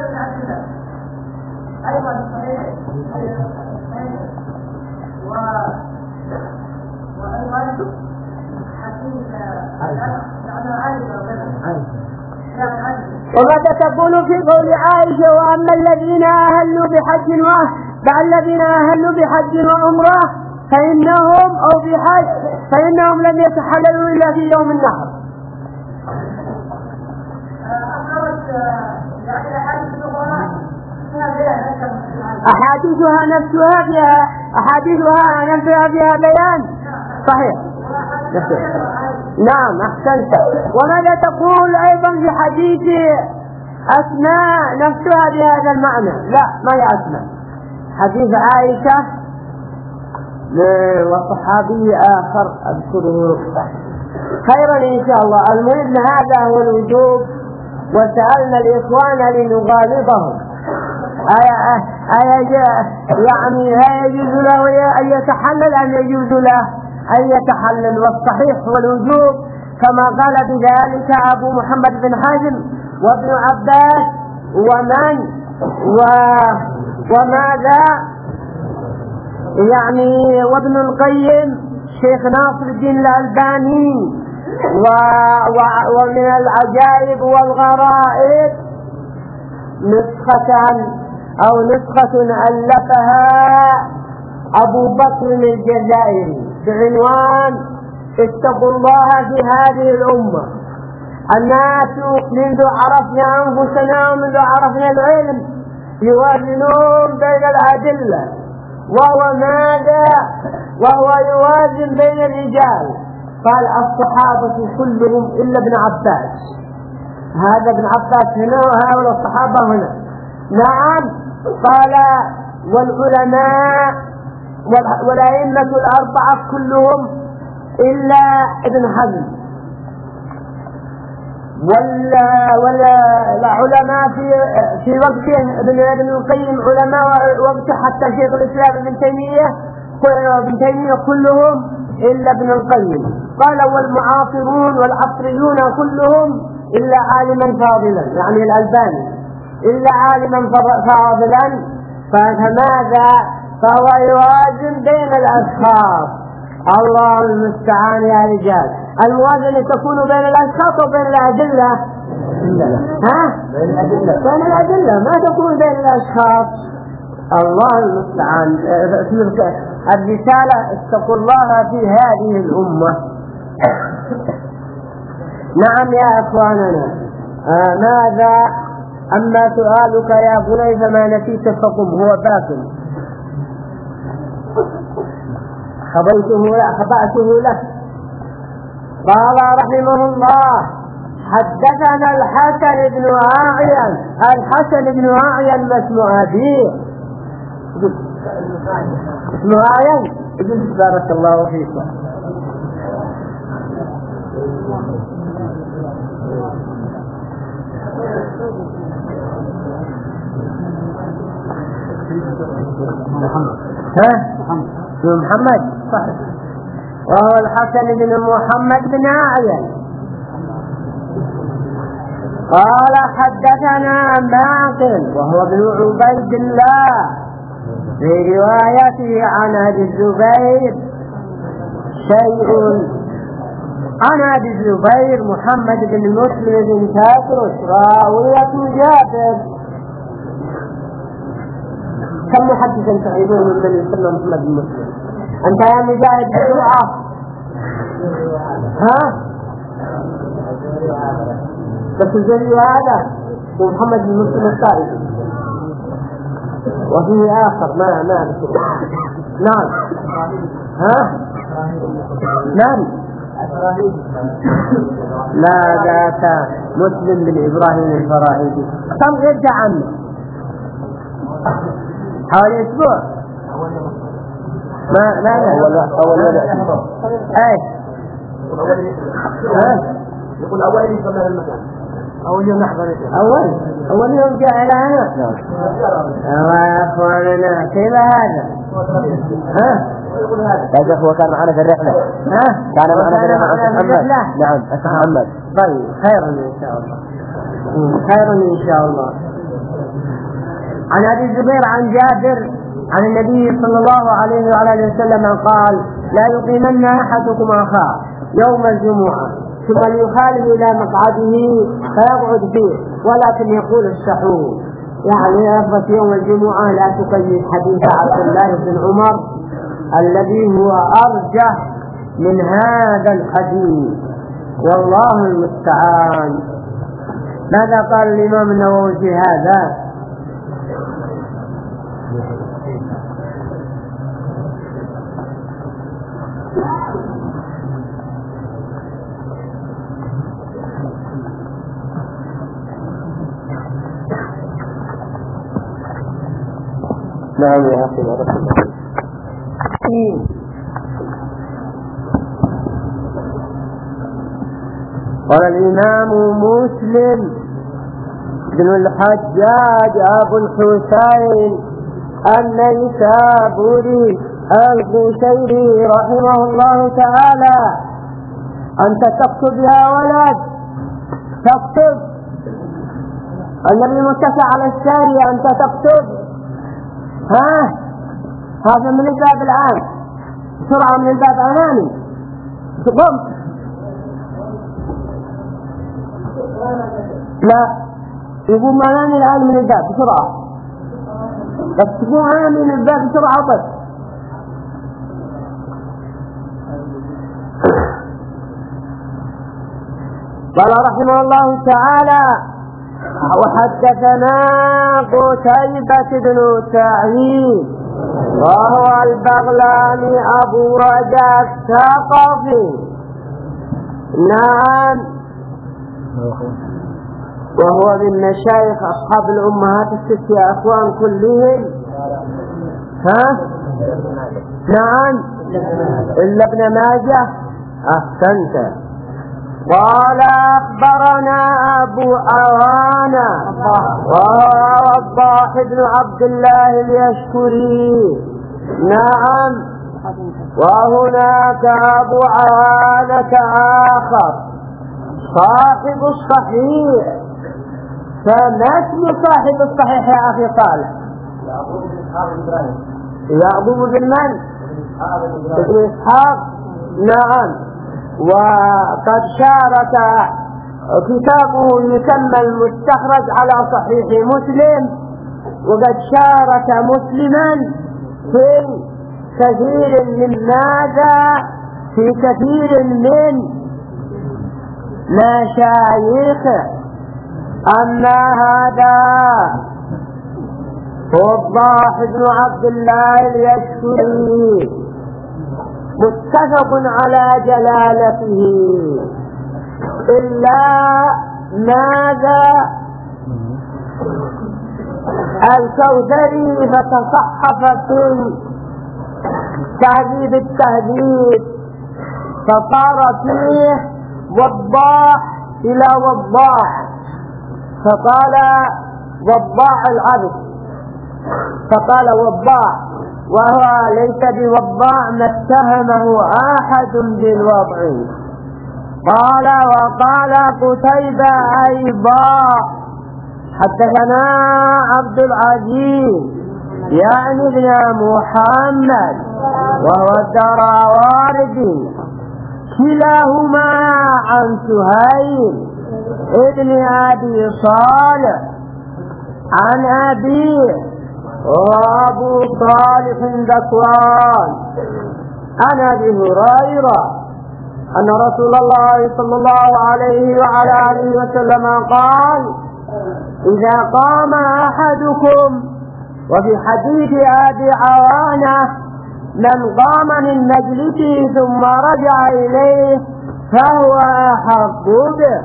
[SPEAKER 1] وماذا تقول في قول عائشة وأما الذين أهلوا بحج الذين أهلوا بحج وعمرة فإنهم أو بحج فإنهم لم يتحللوا إلا في يوم النحر. أحاديثها نفسها فيها أحاديثها نفسها فيها بيان صحيح. نعم أحسنت. وماذا تقول أيضا في حديث أسماء نفسها بهذا المعنى؟ لا ما هي أسماء. حديث عائشة وصحابي آخر أذكره خيرا إن شاء الله. المهم هذا هو الوجوب، وسألنا الإخوان لنغالبهم أي أي يعني هل يجوز له أن يتحلل أم يجوز له أن يتحلل؟ والصحيح هو الوجوب كما قال بذلك أبو محمد بن حزم وابن عباس ومن و وماذا يعني وابن القيم شيخ ناصر الدين الألباني و... و... ومن العجائب والغرائب نسخة أو نسخة ألفها أبو بكر الجزائري بعنوان اتقوا الله في هذه الأمة. الناس منذ عرفنا أنفسنا ومنذ عرفنا العلم يوازنون بين الأدلة، وهو ماذا؟ وهو يوازن بين الرجال. قال الصحابة كلهم إلا ابن عباس. هذا ابن عباس هنا وهؤلاء الصحابة هنا. نعم. قال والعلماء والأئمة الأربعة كلهم إلا ابن حزم. ولا ولا العلماء في في وقته ابن ابن القيم علماء وقته حتى شيخ الإسلام ابن تيمية ابن تيمية كلهم إلا ابن القيم. قال والمعاصرون والعصريون كلهم إلا عالما فاضلا يعني الألباني إلا عالما فاضلا. فماذا؟ فهو يوازن بين الأشخاص. الله المستعان يا رجال. الموازنة تكون بين الأشخاص وبين الأدلة. ها؟ بين الأدلة ما تكون بين الأشخاص. الله المستعان. الرسالة اتقوا الله في هذه الأمة. نعم يا أخواننا. آه ماذا؟ أما سؤالك يا بني فما نسيت فقم هو باكل خبيته له خبأته له. قال رحمه الله حدثنا الحسن بن أعين. الحسن بن أعين ما اسم أبيه؟ اسم أعين. بارك الله فيكم. ها؟ محمد صحيح. وهو الحسن بن محمد بن أعين. قال حدثنا معقل وهو ابن عبيد الله في روايته عن أبي الزبير شيء. عن أبي الزبير محمد بن مسلم بن تدرس راوية جابر. كم محدثا تعيدون من بني سلم محمد بن مسلم؟ أنت يا مجاهد بسرعة. ها؟ بس الجري هذا ومحمد بن مسلم الثالث وفيه آخر ما ما نعم. ها؟ نعم. لا ذاك مسلم بن إبراهيم الفراهيدي. كم يرجع عنه؟ حوالي أسبوع. ما ما لا أول ولا أي ها
[SPEAKER 2] يقول أول يوم صلى المكان أول يوم نحضر
[SPEAKER 1] أول أول يوم جاء إلى هنا. يا أخواننا كيف هذا؟ ها؟
[SPEAKER 3] يا أخي هو كان معنا في الرحلة.
[SPEAKER 1] ها؟
[SPEAKER 3] كان معنا في الرحلة مع محمد. نعم أخي محمد.
[SPEAKER 1] طيب خيرا إن شاء الله. خيرا إن شاء الله. عن أبي الزبير عن جابر عن النبي صلى الله عليه وعلى آله وسلم قال: لا يقيمن أحدكم أخاه يوم الجمعة ثم ليخالف إلى مقعده فيقعد فيه ولكن يقول السحور، يعني أثبت يوم الجمعة لا تقيد حديث عبد الله بن عمر الذي هو أرجح من هذا الحديث، والله المستعان. ماذا قال الإمام النووي في هذا؟
[SPEAKER 3] نعم يا أخي بارك الله.
[SPEAKER 1] قال الإمام مسلم بن الحجاج أبو الحسين النيسابوري القشيري رحمه الله تعالى: أنت تكتب يا ولد، تكتب. النبي متكئ على السارية، أنت تكتب. ها؟ هذا من الباب الآن، بسرعة من الباب أمامي. تقوم؟ لا، يقوم أمامي الآن من الباب بسرعة. بس تقوم أمامي من الباب بسرعة. بس قال رحمه الله تعالى: وحدثنا قتيبة بن سعيد وهو البغلاني أبو رجاء الثقفي. نعم، وهو من مشايخ أصحاب الأمهات الست يا أخوان كلهم. ها؟ نعم، إلا ابن ماجه. أحسنت. قال أخبرنا أبو عوانة وهو وضاح بن عبد الله اليشكري. نعم، وهناك أبو عوانة آخر صاحب الصحيح. فما اسم صاحب الصحيح يا أخي صالح؟ يعقوب بن من؟ ابن إسحاق. نعم، وقد شارك كتابه يسمى المستخرج على صحيح مسلم، وقد شارك مسلما في كثير من ماذا في كثير من مشايخه. أما هذا وضاح بن عبد الله اليشكري متفق على جلالته. إلا ماذا الكوثري فتصحف في تهذيب التهذيب فصار فيه وضاح إلى وضاح فقال وضاح العبد فقال وضاح وهو ليس بوضاح ما اتهمه أحد بالوضع. قال وقال قتيبة أيضا حدثنا عبد العزيز يعني ابن محمد وهو الدراوردي كلاهما عن سهيل ابن أبي صالح عن أبيه وأبو صالح ذكوان عن أبي هريرة أن رسول الله صلى الله عليه وعلى آله وسلم قال إذا قام أحدكم وفي حديث أبي عوانة من قام من مجلسه ثم رجع إليه فهو أحق به.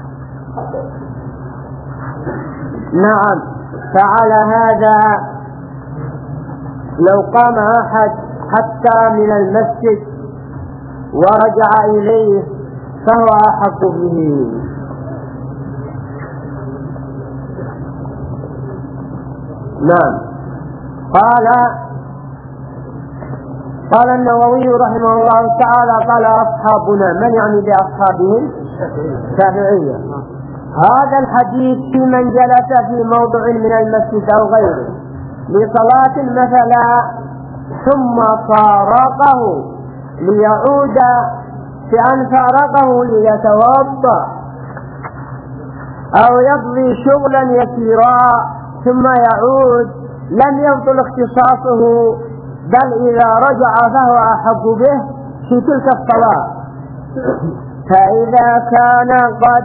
[SPEAKER 1] نعم فعلى هذا لو قام أحد حتى من المسجد ورجع إليه فهو أحق به. نعم قال قال النووي رحمه الله تعالى قال أصحابنا من يعني بأصحابهم الشافعية هذا الحديث في من جلس في موضع من المسجد أو غيره لصلاة مثلا ثم فارقه ليعود بأن فارقه ليتوضأ أو يقضي شغلا يسيرا ثم يعود لم يبطل اختصاصه بل إذا رجع فهو أحق به في تلك الصلاة. فإذا كان قد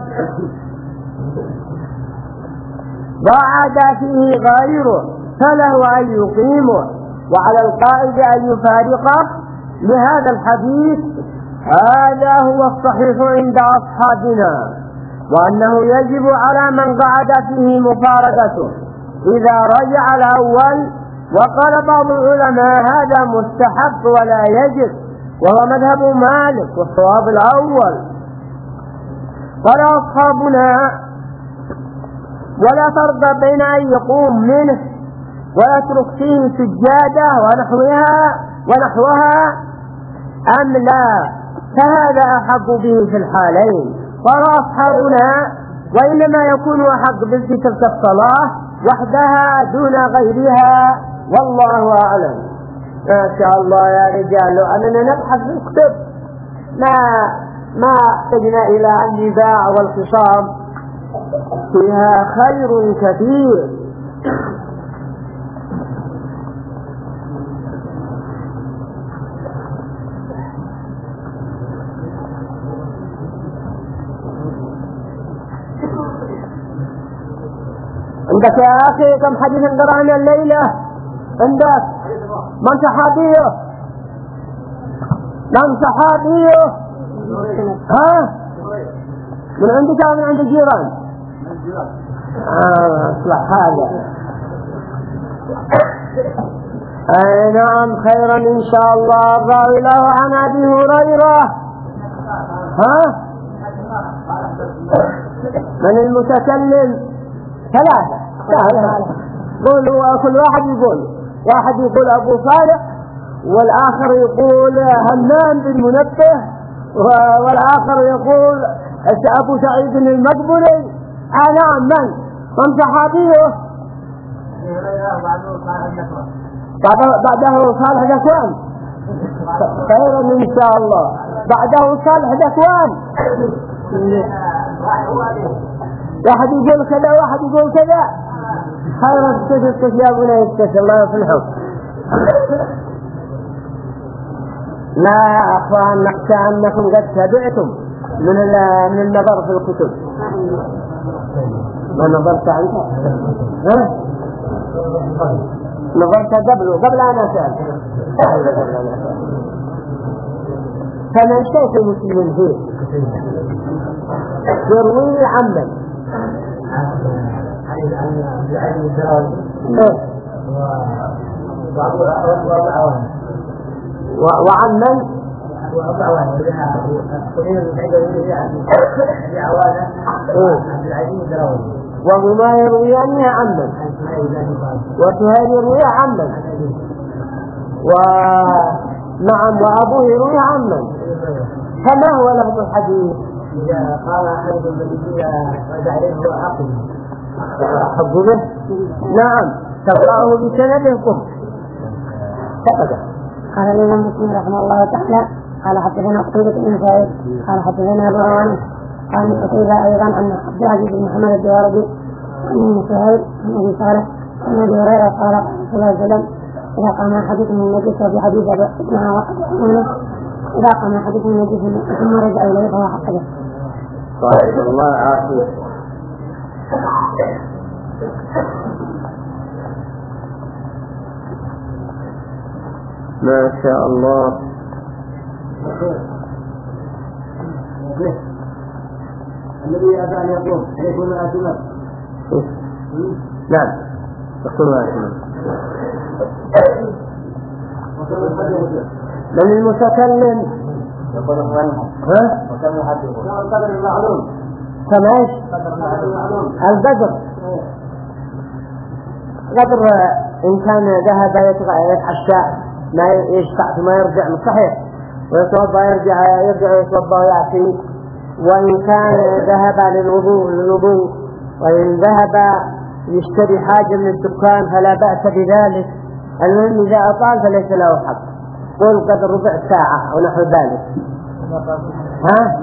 [SPEAKER 1] قعد فيه غيره فله أن يقيمه وعلى القائد أن يفارقه لهذا الحديث. هذا هو الصحيح عند أصحابنا وأنه يجب على من قعد فيه مفارقته إذا رجع الأول. وقال بعض العلماء هذا مستحب ولا يجب وهو مذهب مالك والصواب الأول. قال أصحابنا ولا فرق بين أن يقوم منه ويترك فيه سجادة ونحوها ونحوها أم لا فهذا أحق به في الحالين. قال أصحابنا وإنما يكون أحق به في تلك الصلاة وحدها دون غيرها والله أعلم. ما شاء الله يا رجال لو أننا نبحث في الكتب ما ما احتجنا إلى النزاع والخصام فيها خير كثير. عندك يا أخي كم حديث قرأنا الليلة عندك من صحابيه من صحابيه ها من عندك أو من عند الجيران آه أصلح هذا أي نعم خيرا إن شاء الله. الراوي له عن أبي هريرة ها من المتكلم ثلاثة قولوا كل واحد يقول واحد يقول أبو صالح والآخر يقول همام بن منبه والآخر يقول أبو سعيد المقبري. آه نعم من من صحابيه بعده صالح ذكوان خيرا إن شاء الله بعده صالح ذكوان واحد يقول كذا واحد يقول كذا خير السجد يا ابونا يستشفى الله يصلحه. لا يا أخوان نخشى أنكم قد تبعتم من من النظر في الكتب. ما نظرت عنك ها نظرت قبله قبل أن أسأل فمن شيخ المسلمين فيه يروي عمن وعمن وهما يرويانها عمن وسهيل يرويها عمن ونعم وأبوه يرويها عمن. فما هو لفظ الحديث؟
[SPEAKER 2] إذا قال أحد الذين رد عليه هو عقل
[SPEAKER 1] أحب به. نعم تقرأه بسندكم.
[SPEAKER 4] قال الإمام مسلم رحمه الله تعالى قال حدثنا قتيبة بن سعيد قال حدثنا أبو عوانة قال قتيبة أيضا عن عبد العزيز بن محمد الدوارقي عن سهيل عن أبي صالح عن أبي هريرة قال صلى الله عليه وسلم إذا قام أحدكم من المجلس وفي حديث ابن عوانة إذا قام أحدكم من المجلس ثم رجع إليه فهو حق به.
[SPEAKER 1] طيب الله عافية. ما شاء الله.
[SPEAKER 2] الذي أتى أن يقول عليكم من أسماء.
[SPEAKER 1] نعم يقول ما أسماء. من المتكلم؟
[SPEAKER 3] يقول المؤلف
[SPEAKER 1] ها؟
[SPEAKER 3] وكم يحدث
[SPEAKER 2] القدر المعلوم.
[SPEAKER 1] سمعش؟ البدر. قدر إن كان ذهب يتعشى ما يشفع ثم يرجع من صحيح ويتوضأ يرجع يرجع يتوضأ ويأتي. وإن كان ذهب للوضوء للوضوء وإن ذهب يشتري حاجة من الدكان فلا بأس بذلك. المهم إذا أطال فليس له حق. قل قدر ربع ساعة أو نحو ذلك. ها؟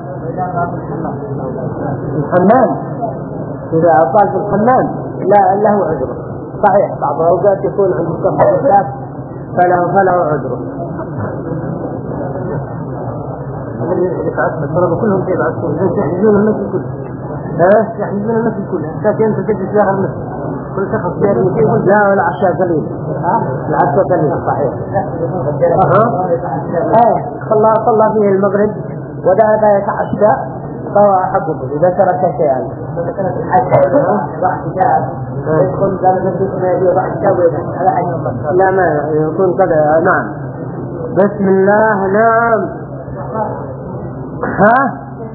[SPEAKER 1] الحمام إذا أطال في الحمام لا له عذر. صحيح بعض الأوقات يكون عند الصفحات فله فله عذر.
[SPEAKER 2] الطلبة كلهم في العسكر يحجزون المسجد كله.
[SPEAKER 1] ها؟
[SPEAKER 2] يحجزون المسجد كله. حتى أنت تجلس داخل المسجد. كل شخص داري يقول
[SPEAKER 1] لا ولا عشاء قليل. العشاء قليل صحيح. ها؟ ايه صلى صلى فيه المغرب وذهب يتعشى فهو أحب به إذا ترك شيئا.
[SPEAKER 2] إذا كانت الحاجة ضع كتاب يدخل قال المسجد ما يبي ضع كتاب ويدخل على حاجة.
[SPEAKER 1] لا ما يكون كذا. نعم بسم الله. نعم ها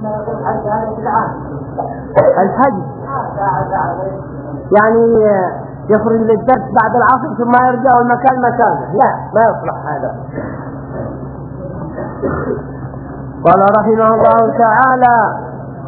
[SPEAKER 1] الحج يعني يخرج للدرس بعد العصر ثم يرجع المكان مكانه. لا ما يصلح هذا. قال رحمه الله تعالى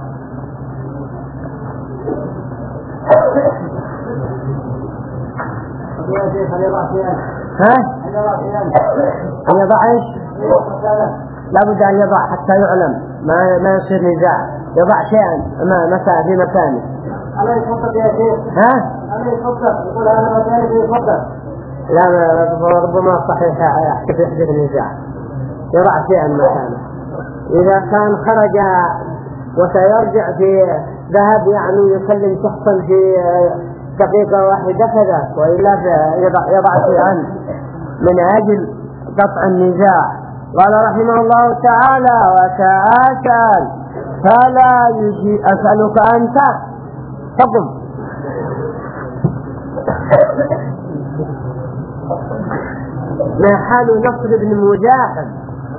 [SPEAKER 1] ها أن يضع إيش؟ لا بد أن يضع حتى يعلم ما ما يصير نزاع. يضع شيئا ما مساء في مكانه.
[SPEAKER 2] الله يفضل يا شيخ.
[SPEAKER 1] ها؟
[SPEAKER 2] الله يفضل يقول هذا مكانه يفضل.
[SPEAKER 1] لا ربما صحيح يحدث نزاع. يضع شيئا مكانه. إذا كان خرج وسيرجع في ذهب يعني يكلم شخصا في دقيقة واحدة كذا وإلا يضع, يضع شيئا من أجل قطع النزاع. قال رحمه الله تعالى وتآسل فلا يجي أسألك أنت تقم. ما حال نصر بن مجاهد؟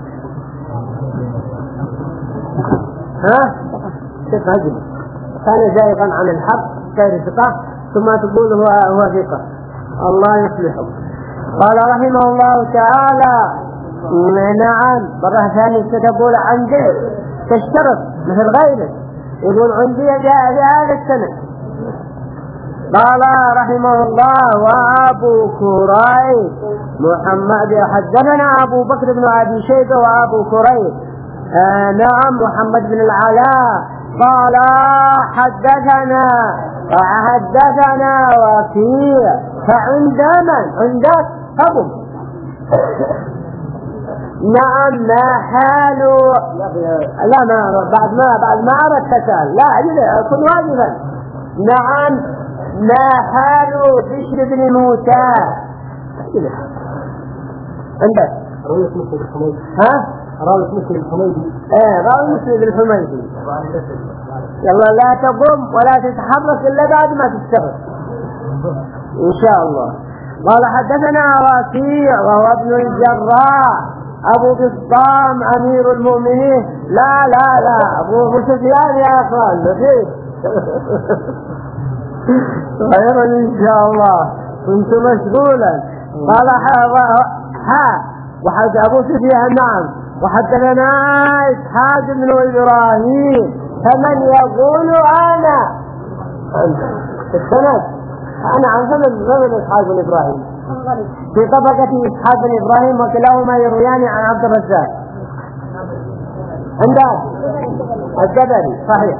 [SPEAKER 1] ها؟ كيف هجم كان زائغا عن الحق غير ثقة ثم تقول هو هو ثقة. الله يصلحه. قال رحمه الله تعالى نعم مرة ثانية ستقول عندي تشترط مثل غيره يقول عندي جاء بهذا السنة. قال رحمه الله وأبو كريب محمد حدثنا أبو بكر بن أبي شيبة وأبو كريب آه نعم محمد بن العلاء قال حدثنا حدثنا وكيع فعند من عندك قبل. نعم ما حال لا ما بعد ما بعد ما عرفت تسأل لا يكون واجبا. نعم ما حال بشر بن موسى عندك
[SPEAKER 3] رؤية مسند الحميدي.
[SPEAKER 1] ها؟
[SPEAKER 3] رؤية مسند الحميدي.
[SPEAKER 1] ايه رؤية مسند الحميدي. يلا لا تقوم ولا تتحرك إلا بعد ما تشتغل إن شاء الله. قال حدثنا وكيع وهو ابن الجراح أبو بسطام أمير المؤمنين. لا لا لا أبو سفيان يا أخوان نفيد خير إن شاء الله كنت مشغولا. قال ها وحد أبو سفيان نعم. وحدثنا إسحاق بن إبراهيم فمن يقول أنا السند أنا عن فمن فمن إسحاق بن إبراهيم في طبقة إسحاق بن إبراهيم وكلاهما يرويان عن عبد الرزاق عند الجبري صحيح.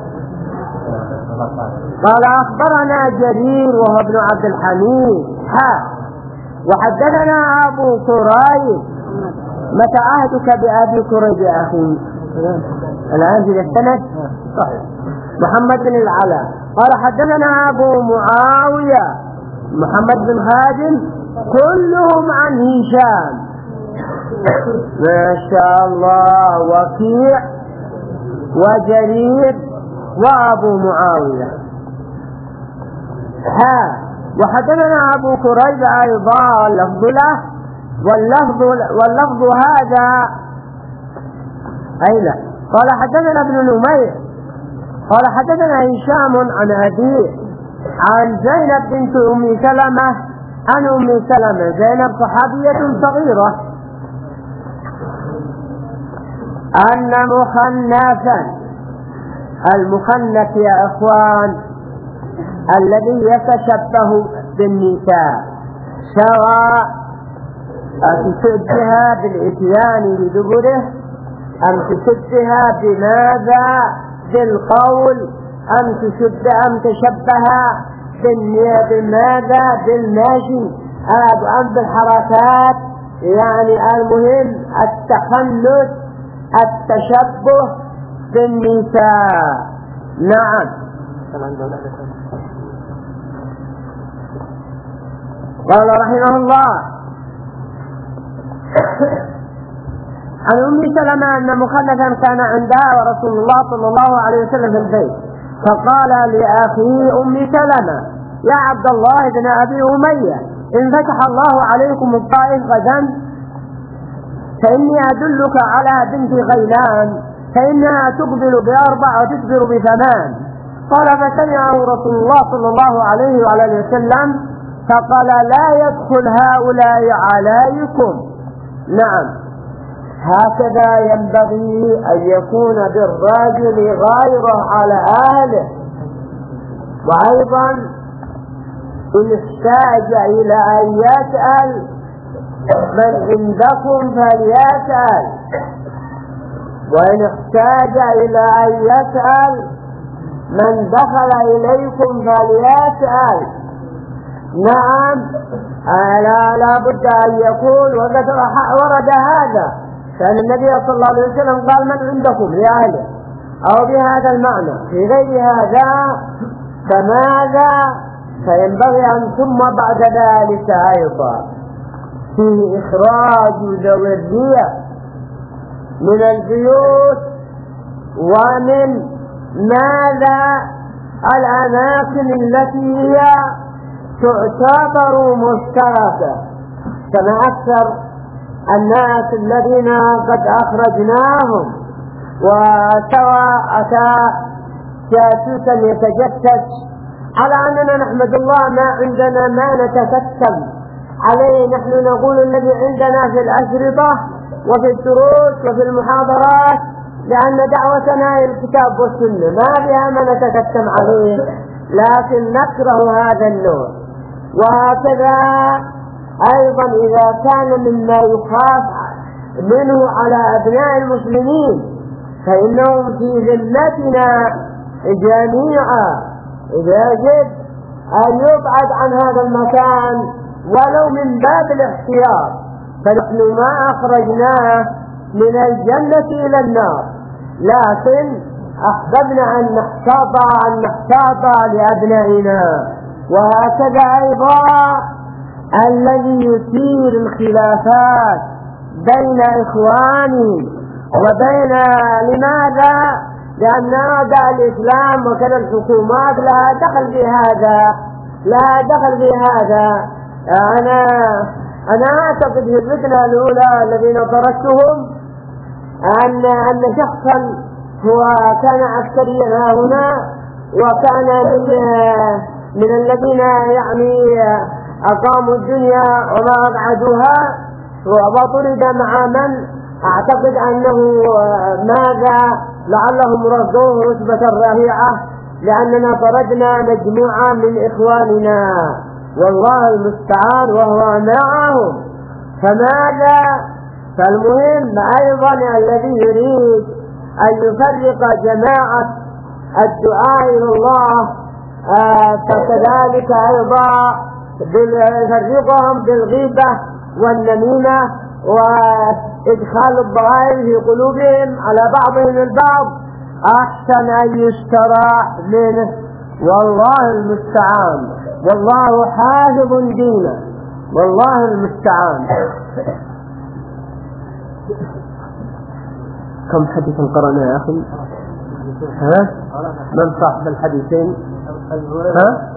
[SPEAKER 1] قال أخبرنا جرير وهو ابن عبد الحميد ها وحدثنا أبو كريب. متى عهدك بأبي كريب يا أخي؟ الآن في السند صحيح. محمد بن العلاء قال حدثنا أبو معاوية محمد بن خادم كلهم عن هشام. ما شاء الله وكيع وجرير وأبو معاوية ها وحدثنا أبو كريب أيضا لفظ له واللفظ, واللفظ هذا أين قال حدثنا ابن نمير قال حدثنا هشام عن أبيه عن زينب بنت أم سلمة عن أم سلمة زينب صحابية صغيرة أن مخنثا المخنث يا إخوان الذي يتشبه بالنساء سواء تشبهها بالإتيان بدبره أم تشبهها بماذا بالقول أم تشبه أم تشبهها بماذا بالماشي أم بالحركات. يعني المهم التخنث التشبه بالنساء. نعم. قال رحمه الله عن أم سلمة أن مخنثا كان عندها ورسول الله صلى الله عليه وسلم في البيت فقال لأخي أم سلمة يا عبد الله بن أبي أمية إن فتح الله عليكم الطائف غدا فإني أدلك على بنت غيلان فإنها تقبل بأربع وتدبر بثمان. قال فسمعه رسول الله صلى الله عليه وعلى وسلم فقال لا يدخل هؤلاء عليكم. نعم هكذا ينبغي أن يكون بالرجل غيره على أهله. وأيضا إن احتاج إلى أن يسأل من عندكم فليسأل وإن احتاج إلى أن يسأل من دخل إليكم فليسأل. نعم لا لا بد أن يكون وقد ورد هذا كان النبي صلى الله عليه وسلم قال من عندكم لأهله أو بهذا المعنى. في غير هذا فماذا فينبغي أن ثم بعد ذلك أيضا فيه إخراج ذوي الريح من البيوت ومن ماذا الأماكن التي هي تعتبر مشتركة كما أكثر الناس الذين قد أخرجناهم وسواء أتى جاسوسا يتجسس على أننا نحمد الله ما عندنا ما نتكتم عليه. نحن نقول الذي عندنا في الأشرطة وفي الدروس وفي المحاضرات لأن دعوتنا إلى الكتاب والسنة ما بها ما نتكتم عليه لكن نكره هذا النوع. وهكذا أيضا إذا كان مما يخاف منه على أبناء المسلمين فإنهم في ذمتنا جميعا إذا يجب أن يبعد عن هذا المكان ولو من باب الاحتياط فنحن ما أخرجناه من الجنة إلى النار لكن أحببنا أن نحتاط أن نحتاط لأبنائنا. وهكذا أيضا الذي يثير الخلافات بين إخوانهم وبين لماذا؟ لأن أعداء الإسلام وكذا الحكومات لها دخل في هذا لا دخل في هذا. أنا أنا أعتقد في الفتنة الأولى الذين تركتهم أن أن شخصا هو كان عسكريا هنا وكان من من الذين يعني أقاموا الدنيا وما أبعدوها وطرد مع من أعتقد أنه ماذا لعلهم ردوه رتبة رفيعة لأننا طردنا مجموعة من إخواننا والله المستعان وهو معهم. فماذا؟ فالمهم أيضا الذي يريد أن يفرق جماعة الدعاء إلى الله آه فكذلك أيضا يفرقهم بالغيبة والنميمة وإدخال الضغائن في قلوبهم على بعضهم البعض أحسن أن يستراح منه والله المستعان والله حافظ دينه والله المستعان. كم حديثا قرأنا يا أخي؟ ها؟ من صاحب الحديثين؟ ها؟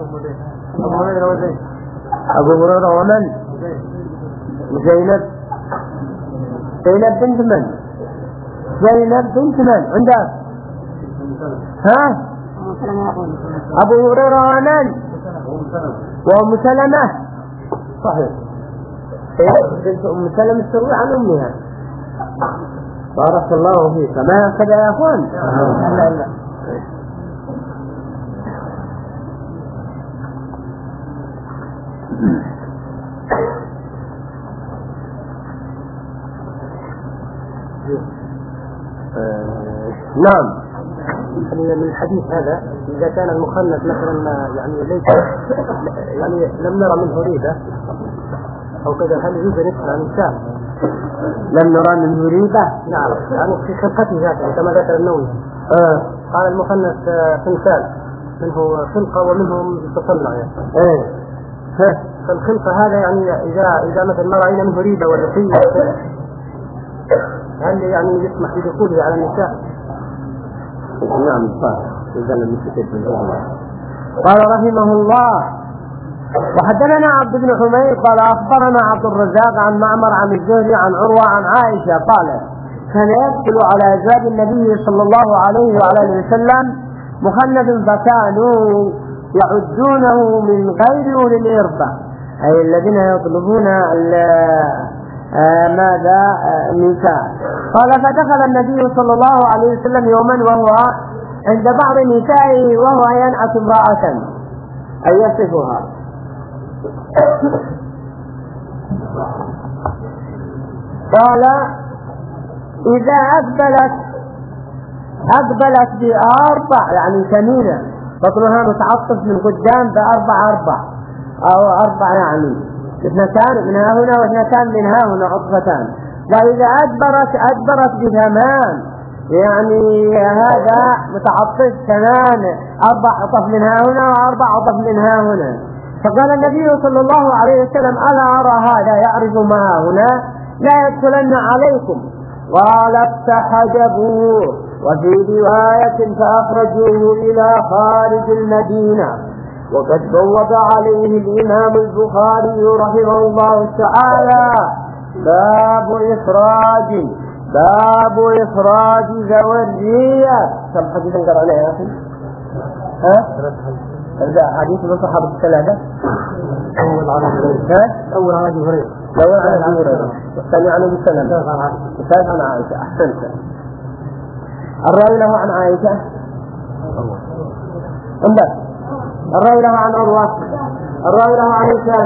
[SPEAKER 1] أبو هريرة ومن؟ زينب زينب بنت من؟ زينب بنت من؟ عندك؟ ها؟ أبو هريرة ومن؟ وأم سلمة. صحيح. بنت أم سلمة تروي عن أمها. بارك الله فيك. ما هكذا يا أخوان؟ لا لا. نعم.
[SPEAKER 3] من الحديث هذا إذا كان المخنث مثلا يعني ليس يعني لم نرى منه ريبة أو كذا هل يوجد نسبة نساء؟
[SPEAKER 1] لم نرى منه ريبة؟
[SPEAKER 3] نعم يعني في خلقته ذاته كما ذكر النووي.
[SPEAKER 1] آه.
[SPEAKER 3] قال المخنث خنثان منه خلقة ومنهم تصنع يعني.
[SPEAKER 1] إيه.
[SPEAKER 3] فالخلقة هذا يعني إذا إذا مثلا ما رأينا منه ريبة ولا شيء هل يعني يسمح بدخوله على النساء؟
[SPEAKER 1] نعم صحيح. إذا لم يستطيع قال رحمه الله وحدثنا عبد بن حميد قال أخبرنا عبد الرزاق عن معمر عن الزهري عن عروة عن عائشة قال كان يدخل على أزواج النبي صلى الله عليه وعلى وسلم مخنث فكانوا يعدونه من غير أولي الإربة أي الذين يطلبون آه ماذا النساء. قال فدخل النبي صلى الله عليه وسلم يوما وهو عند بعض نسائه وهو ينعت امرأة أي يصفها قال إذا أقبلت أقبلت بأربع يعني ثمينة بطنها متعطف من قدام بأربع أربع أو أربع يعني اثنتان من ها هنا واثنتان من ها هنا عطفتان. وإذا أدبرت أدبرت بثمان يعني هذا متعطف ثمان أربع عطف من ها هنا وأربع عطف من ها هنا. فقال النبي صلى الله عليه وسلم ألا أرى هذا يعرف ما ها هنا لا يدخلن عليكم قال افتحجبوه. وفي رواية فأخرجوه إلى خارج المدينة. وقد بوب عليه الإمام البخاري رحمه الله تعالى باب إخراج باب إخراج ذوي الرية. كم حديثا قرأنا يا أخي؟ ها؟ هذا حديث من صحابة الثلاثة.
[SPEAKER 3] أول عن هريرة أول عن هريرة
[SPEAKER 1] أول عن هريرة والثاني عن أبي سلمة والثالث عن عائشة. أحسنت. الراوي له عن عائشة عندك الراوي له عن عروة الراوي له عن هشام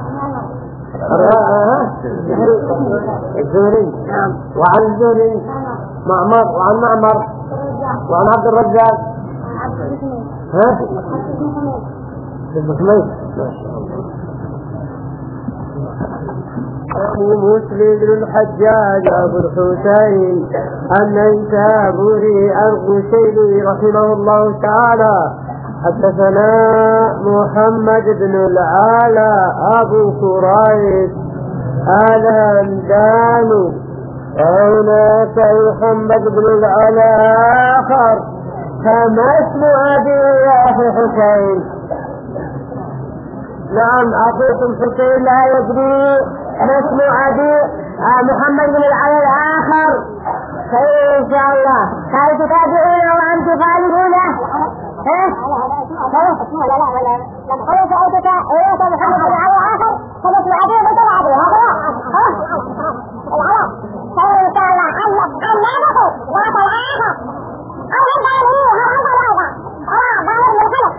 [SPEAKER 1] الزهري وعن الزهري معمر وعن معمر وعن عبد الرزاق ها حميد ما شاء الله. مسلم بن الحجاج أبو الحسين النيسابوري القشيري رحمه الله تعالى حدثنا محمد بن العالى أبو كريب هذا همدان وهناك محمد بن العلا آخر كما اسم أبي أخي حسين. نعم أخوكم حسين لا يدري ما اسم أبي محمد بن العلا الآخر. خير إن شاء الله. هل تتابعون وأنتم خالدون؟ ها؟ لا لا لا لا. أنا سألتك إيه محمد بن العلا الآخر كما اسم أبي بن أبي هذا. ها؟ العلا. خير إن شاء الله. عن عن ماذا؟ ذات الآخر. أو عند أبيه هذا هذا. آه ظاهر من الخلق.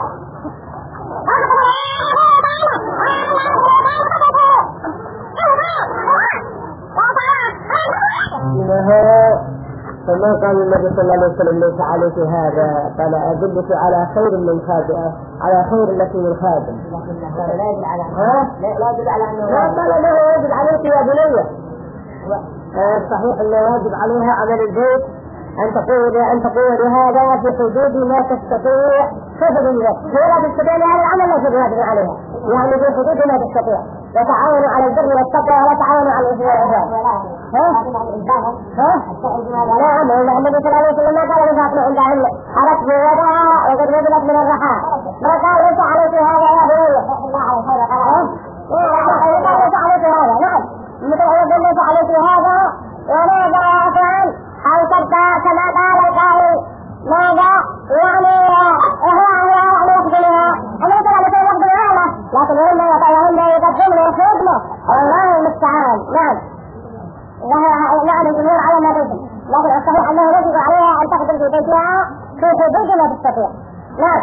[SPEAKER 1] إنها فما قال النبي صلى الله عليه وسلم ليس عليك هذا، قال أدلك على خير من خادم، على خير التي من خادم. لا يدل على لا يدل على أنه لا قال له يجب عليك يا بنية. صحيح أنه يجب عليها عمل البيت أن تقول أن تقول هذا في حدود ما تستطيع. كيف بالله؟ لا تستطيع هذا العمل لا تجب عليها، يعني في حدود ما تستطيع. وتعاونوا على البر والتقوى ولا تعاونوا على الإثم والعدوان. ها؟ ها؟ نعم النبي صلى الله عليه وسلم ما قال من فاطمة عندهن أردت بيدها وقد نزلت من الرحى. ما قال ليس عليك هذا يا بني. الله على خير قال. لا ليس عليك هذا. نعم. مثل أيضا ليس عليك هذا وماذا أفعل؟ أو تبقى كما قال القائل ماذا؟ يعني هو هو يقبلها. أنا ترى لكي يقبلها له لكن هم يطيعون يقدمون ويخدموا. الله المستعان. نعم. نعم الجمهور على ما تجب، لكن الصحيح أنه يجب عليها أن تخدم في بيتها في حدود ما تستطيع. نعم.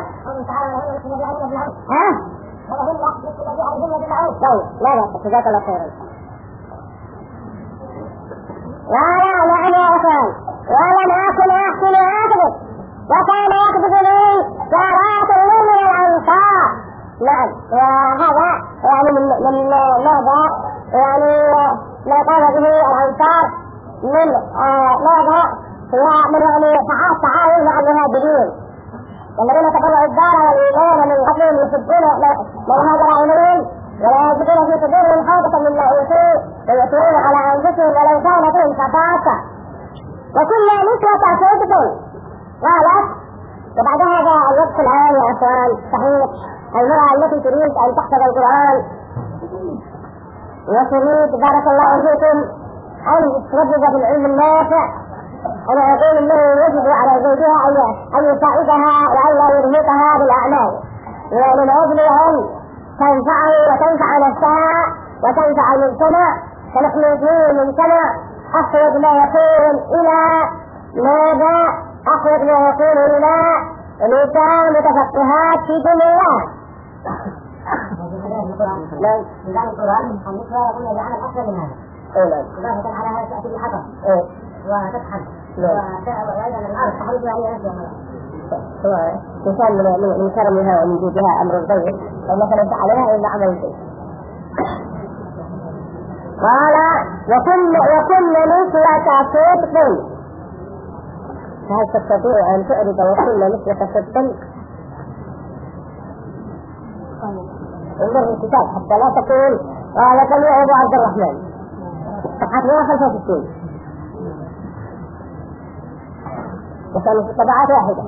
[SPEAKER 1] ها؟ لا لا جزاك الله خيرا. لا لا نعم يا أخوان ولم أكن أحسن أكذب وكان يكذب لي جارات لي من الأنصار. نعم وهذا يعني من من ماذا يعني ما قام به الأنصار من ماذا ومن يعني تعاون مع المهاجرين الذين تبرعوا الدار والإيمان من قبلهم يحبون من هاجر إليهم ولا يجدون في صدورهم حاجة مما أوتوا ويؤثرون على أنفسهم ولو كان بهم خصاصة وكل نسوة صدق. قالت وبعد هذا الوقت الآن يا أخوان صحيح المرأة التي تريد أن تحفظ القرآن وتريد بارك الله فيكم أن تركز بالعلم النافع، أنا أقول أنه يجب على زوجها أن يساعدها وألا يرهقها بالأعمال ومن أجل أن تنفعه وتنفع نفسها وتنفع المجتمع. فنحن في المجتمع أحوج ما يكون إلى ماذا؟ أحوج ما يكون إلى نساء متفقهات في دين الله. لا لا القرآن النسوة يقول العمل أفضل من هذا. إضافة على هذا تأتي بالحطب وتطحن وأيضا الأرض تخرج عليها نفسها. إنسان من كرمها ومن جودها أمر طيب فإنك لن تعلمها إلا عمل شيء. قال وكل وكل نسوة صدق. فهل تستطيع أن تعرض وكل نسوة صدق؟ انظر الكتاب حتى لا تقول قال سمع أبو عبد الرحمن صفحة مئة وخمسة وستين وكان طبعات واحدة.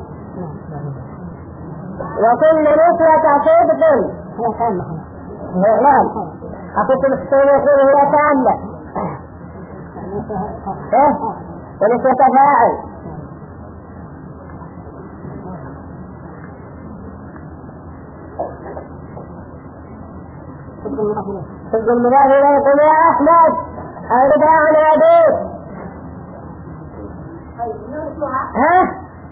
[SPEAKER 1] وكل نسوة صدق. نعم أقول الحسين يقول هي تامة ونسوة فاعل. صدق المنافق يقول يا أحمد أرجع عن أبيك. ها؟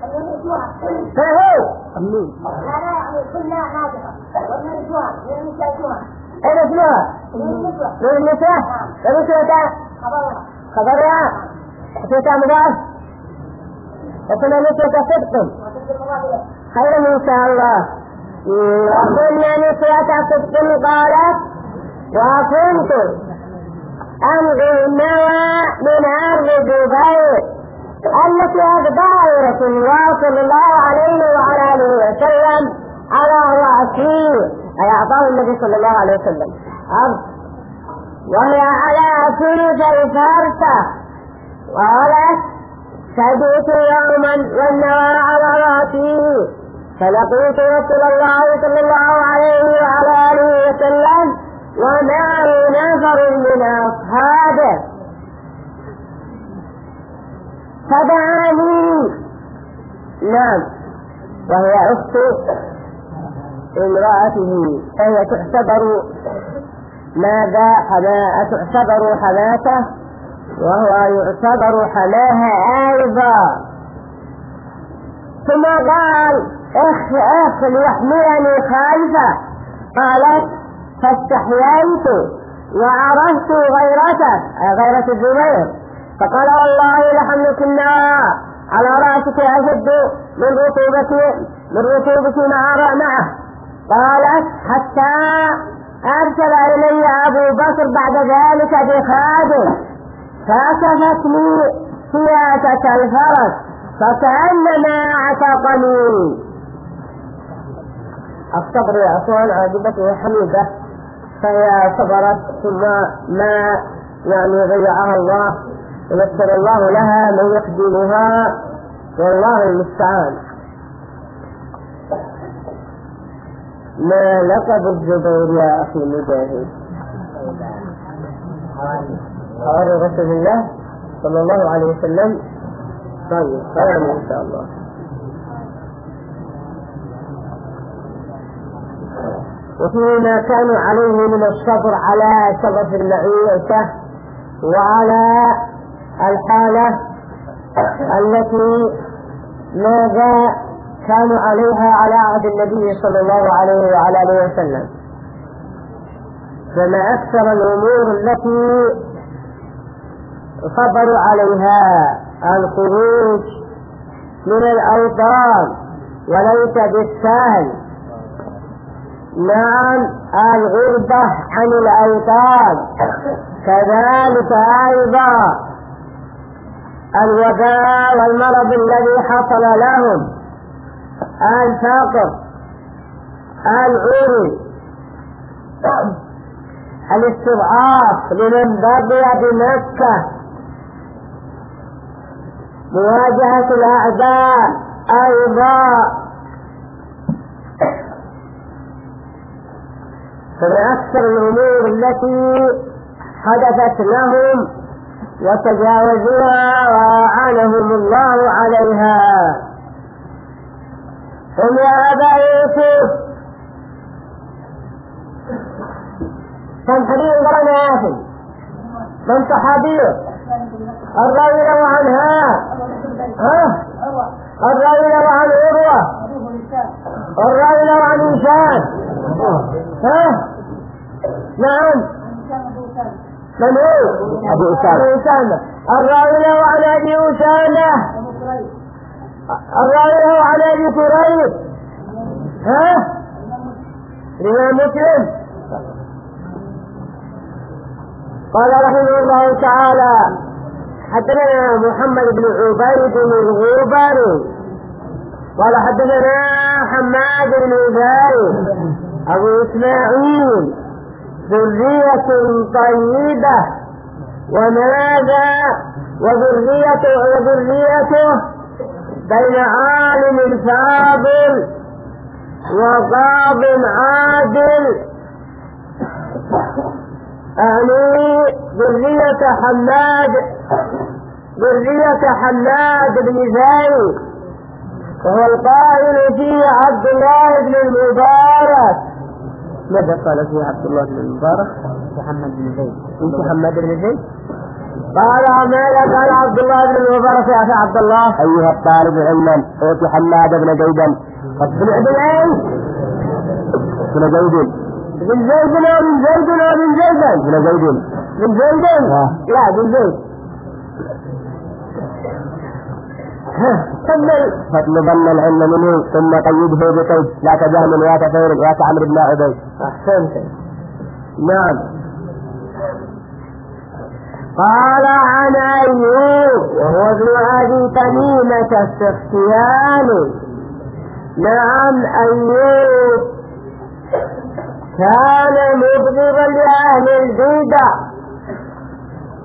[SPEAKER 1] فهو أمين لا لا يعني كلنا ناجحة ونرجوها ونرجوها. أين اسمها؟ من النساء. ونسوة خبرها خبرها نسوة مضاف وكنا نسوة صدق خيرا إن شاء الله. وكنا نسوة صدق قالت وكنت أمضي النوى من أرض دبي التي أقضاها رسول الله صلى الله عليه وعلى آله وسلم على رأسه أي أعطاه النبي صلى الله عليه وسلم أرض
[SPEAKER 4] وهي على ثلث الفرسة. قالت سبيت يوما والنوى على رأسي فلقيت رسول الله صلى الله عليه وعلى آله وسلم ومعه نفر من أصحابه فدعاني. نعم، وهي أخت امرأته، فهي تعتبر ماذا حماء تعتبر حماته وهو يعتبر حماها أيضا. ثم قال اخ اخ ليحملني خلفه. قالت فاستحييت وعرفت غيرته غيرة الزبير فقال والله لحملك النار على رأسك أشد من رطوبة من رطوبة معه. قالت حتى أرسل إلي أبو بكر بعد ذلك بخادم فكشفت لي سياسة الفرس فكأنما عتقني. الصبر يا أخوان عاقبته حميدة، فهي صبرت ثم ما يعني ضيعها الله ويسر الله لها من يخدمها والله المستعان. ما لقب الزبير يا أخي مجاهد؟ حواري رسول الله صلى الله عليه وسلم. طيب خير إن شاء الله. وفيما كانوا عليه من الصبر على شرف المعيشة وعلى الحالة التي ماذا كانوا عليها على عهد النبي صلى الله عليه وعلى آله وسلم. فما أكثر الأمور التي صبروا عليها الخروج من الأوطان وليس بالسهل. نعم، الغربة عن الأوطان، كذلك أيضا الوباء والمرض الذي حصل لهم، الفقر، العري، الاستضعاف لمن بقي بمكة، مواجهة الأعداء أيضا. فمن أكثر الأمور التي حدثت لهم وتجاوزوها وأعانهم الله عليها. هم يا أبا يوسف كم حديث قرأنا يا أخي؟ من صحابيه؟ الراوي له عنها ها؟ الراوي له عن عروة، الراوي له عن هشام ها؟ نعم، من هو؟ أبو أسامة. الراوي له عن أبي أسامة، الراوي له عن أبي كريب ها؟ الإمام مسلم. قال رحمه الله تعالى حدثنا محمد بن عبيد الغوبري قال حدثنا حماد بن زيد أبو إسماعيل ذرية طيبة وماذا وذريته وذريته بين عالم فاضل وقاض عادل، أعني ذرية حماد ذرية حماد بن زيد وهو القائل فيه عبد الله بن المبارك. ماذا قال فيه عبد الله بن المبارك؟ محمد بن زيد. انت محمد بن زيد؟ قال ماذا قال عبد الله بن المبارك يا اخي عبد الله؟ ايها الطالب علما اوتي حماد بن زيدا بن عبد الله بن زيد بن زيد بن زيد بن زيد بن زيد بن زيد لا بن زيد. فاطلبن العلم منه ثم قيده بقيد لا تجامل يا كثير يا كعمرو بن عبيد. احسنت. نعم. قال عن ايوب وهو ابن ابي تميمة السختياني. نعم، ايوب كان مبغضا لاهل البدع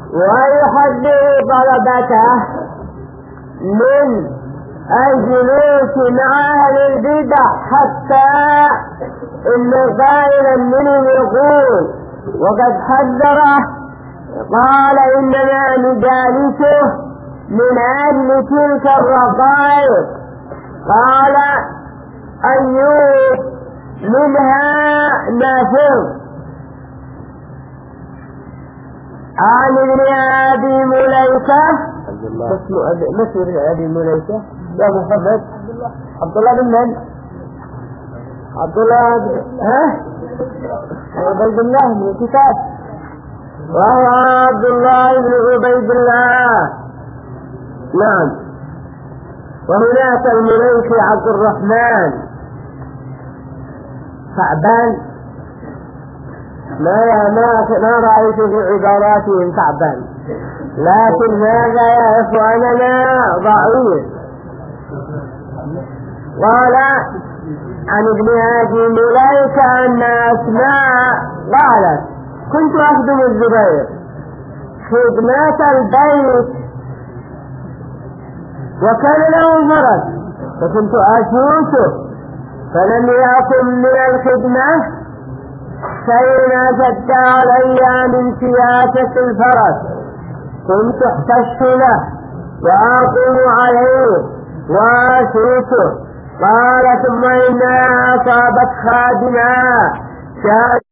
[SPEAKER 1] ويحذر طلبته من الجلوس مع أهل البدع، حتى إن قائلا منهم يقول وقد حذره قال إنما نجالسه من أجل تلك الرقائق. قال أيوب منها نافذ عن ابن أبي مليكة. اسمه ابن أبي مليكة يا محمد عبد الله بن من؟ عبد الله بن ها؟ عبيد الله من الكتاب، وهو عبد الله بن عبيد الله. نعم. وهناك المليكي عبد الرحمن ثعبان، ما ما ما رأيت في عباراتهم ثعبان، لكن هذا يا إخواننا ضعيف. قال عن ابن أبي مليكة أن أسماء قالت كنت أخدم الزبير خدمة البيت وكان له فرس فكنت أشوشه، فلم يكن من الخدمة شيء شد علي من سياسة الفرس، كنت احتش له وأقوم عليه وأشوشه. قال ثم إنها أصابت خادمة